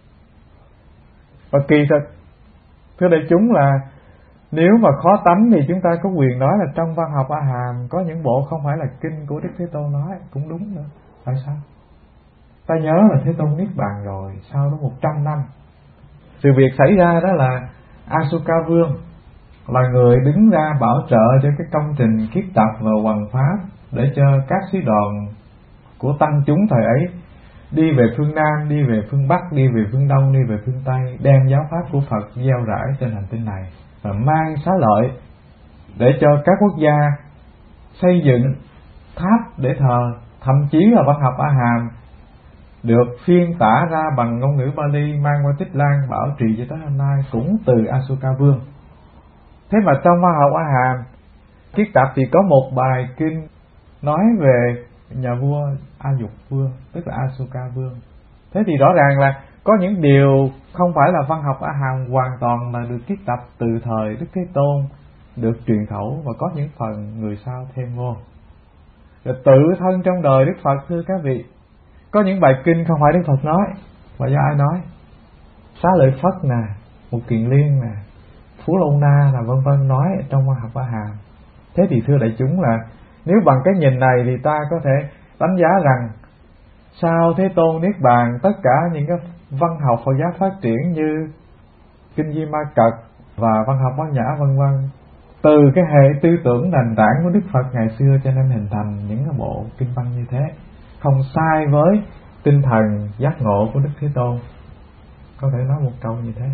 Và kỳ thực thưa đại chúng là nếu mà khó tánh thì chúng ta có quyền nói là trong văn học A Hàm có những bộ không phải là kinh của Đức Thế Tôn nói, cũng đúng nữa. Tại sao? Ta nhớ là Thế Tôn Niết Bàn rồi, sau đó một trăm năm sự việc xảy ra đó là Asoka Vương là người đứng ra bảo trợ cho cái công trình kiết tập và hoằng pháp, để cho các sứ đoàn của tăng chúng thời ấy đi về phương Nam, đi về phương Bắc, đi về phương Đông, đi về phương Tây, đem giáo pháp của Phật gieo rải trên hành tinh này và mang xá lợi để cho các quốc gia xây dựng tháp để thờ. Thậm chí là văn học A Hàm được phiên tả ra bằng ngôn ngữ Bali mang qua Tích Lan bảo trì cho tới hôm nay cũng từ Asoka Vương. Thế mà trong văn học A Hàm kiết tập thì có một bài kinh nói về nhà vua A Dục Vương, tức là Asoka Vương. Thế thì rõ ràng là có những điều không phải là văn học A Hàm hoàn toàn là được kiết tập từ thời Đức Thế Tôn, được truyền khẩu, và có những phần người sau thêm vô. Rồi tự thân trong đời Đức Phật, thưa các vị, có những bài kinh không phải Đức Phật nói, mà do ai nói? Xá Lợi Phất nè, Một Kiền Liên nè, Phú Lâu Na là vân vân nói trong văn học A Hàm. Thế thì thưa đại chúng là nếu bằng cái nhìn này thì ta có thể đánh giá rằng sau Thế Tôn Niết Bàn, tất cả những cái văn học Phật giáo phát triển như kinh Di Ma Cật và văn học bát nhã vân vân. Từ cái hệ tư tưởng nền tảng của Đức Phật ngày xưa cho nên hình thành những cái bộ kinh văn như thế, không sai với tinh thần giác ngộ của Đức Thế Tôn. Có thể nói một câu như thế.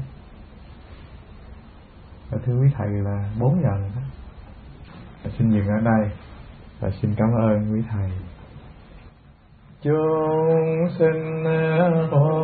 Và thưa quý thầy là bốn giờ rồi đó. Và xin dừng ở đây và xin cảm ơn quý thầy. Chúng sinh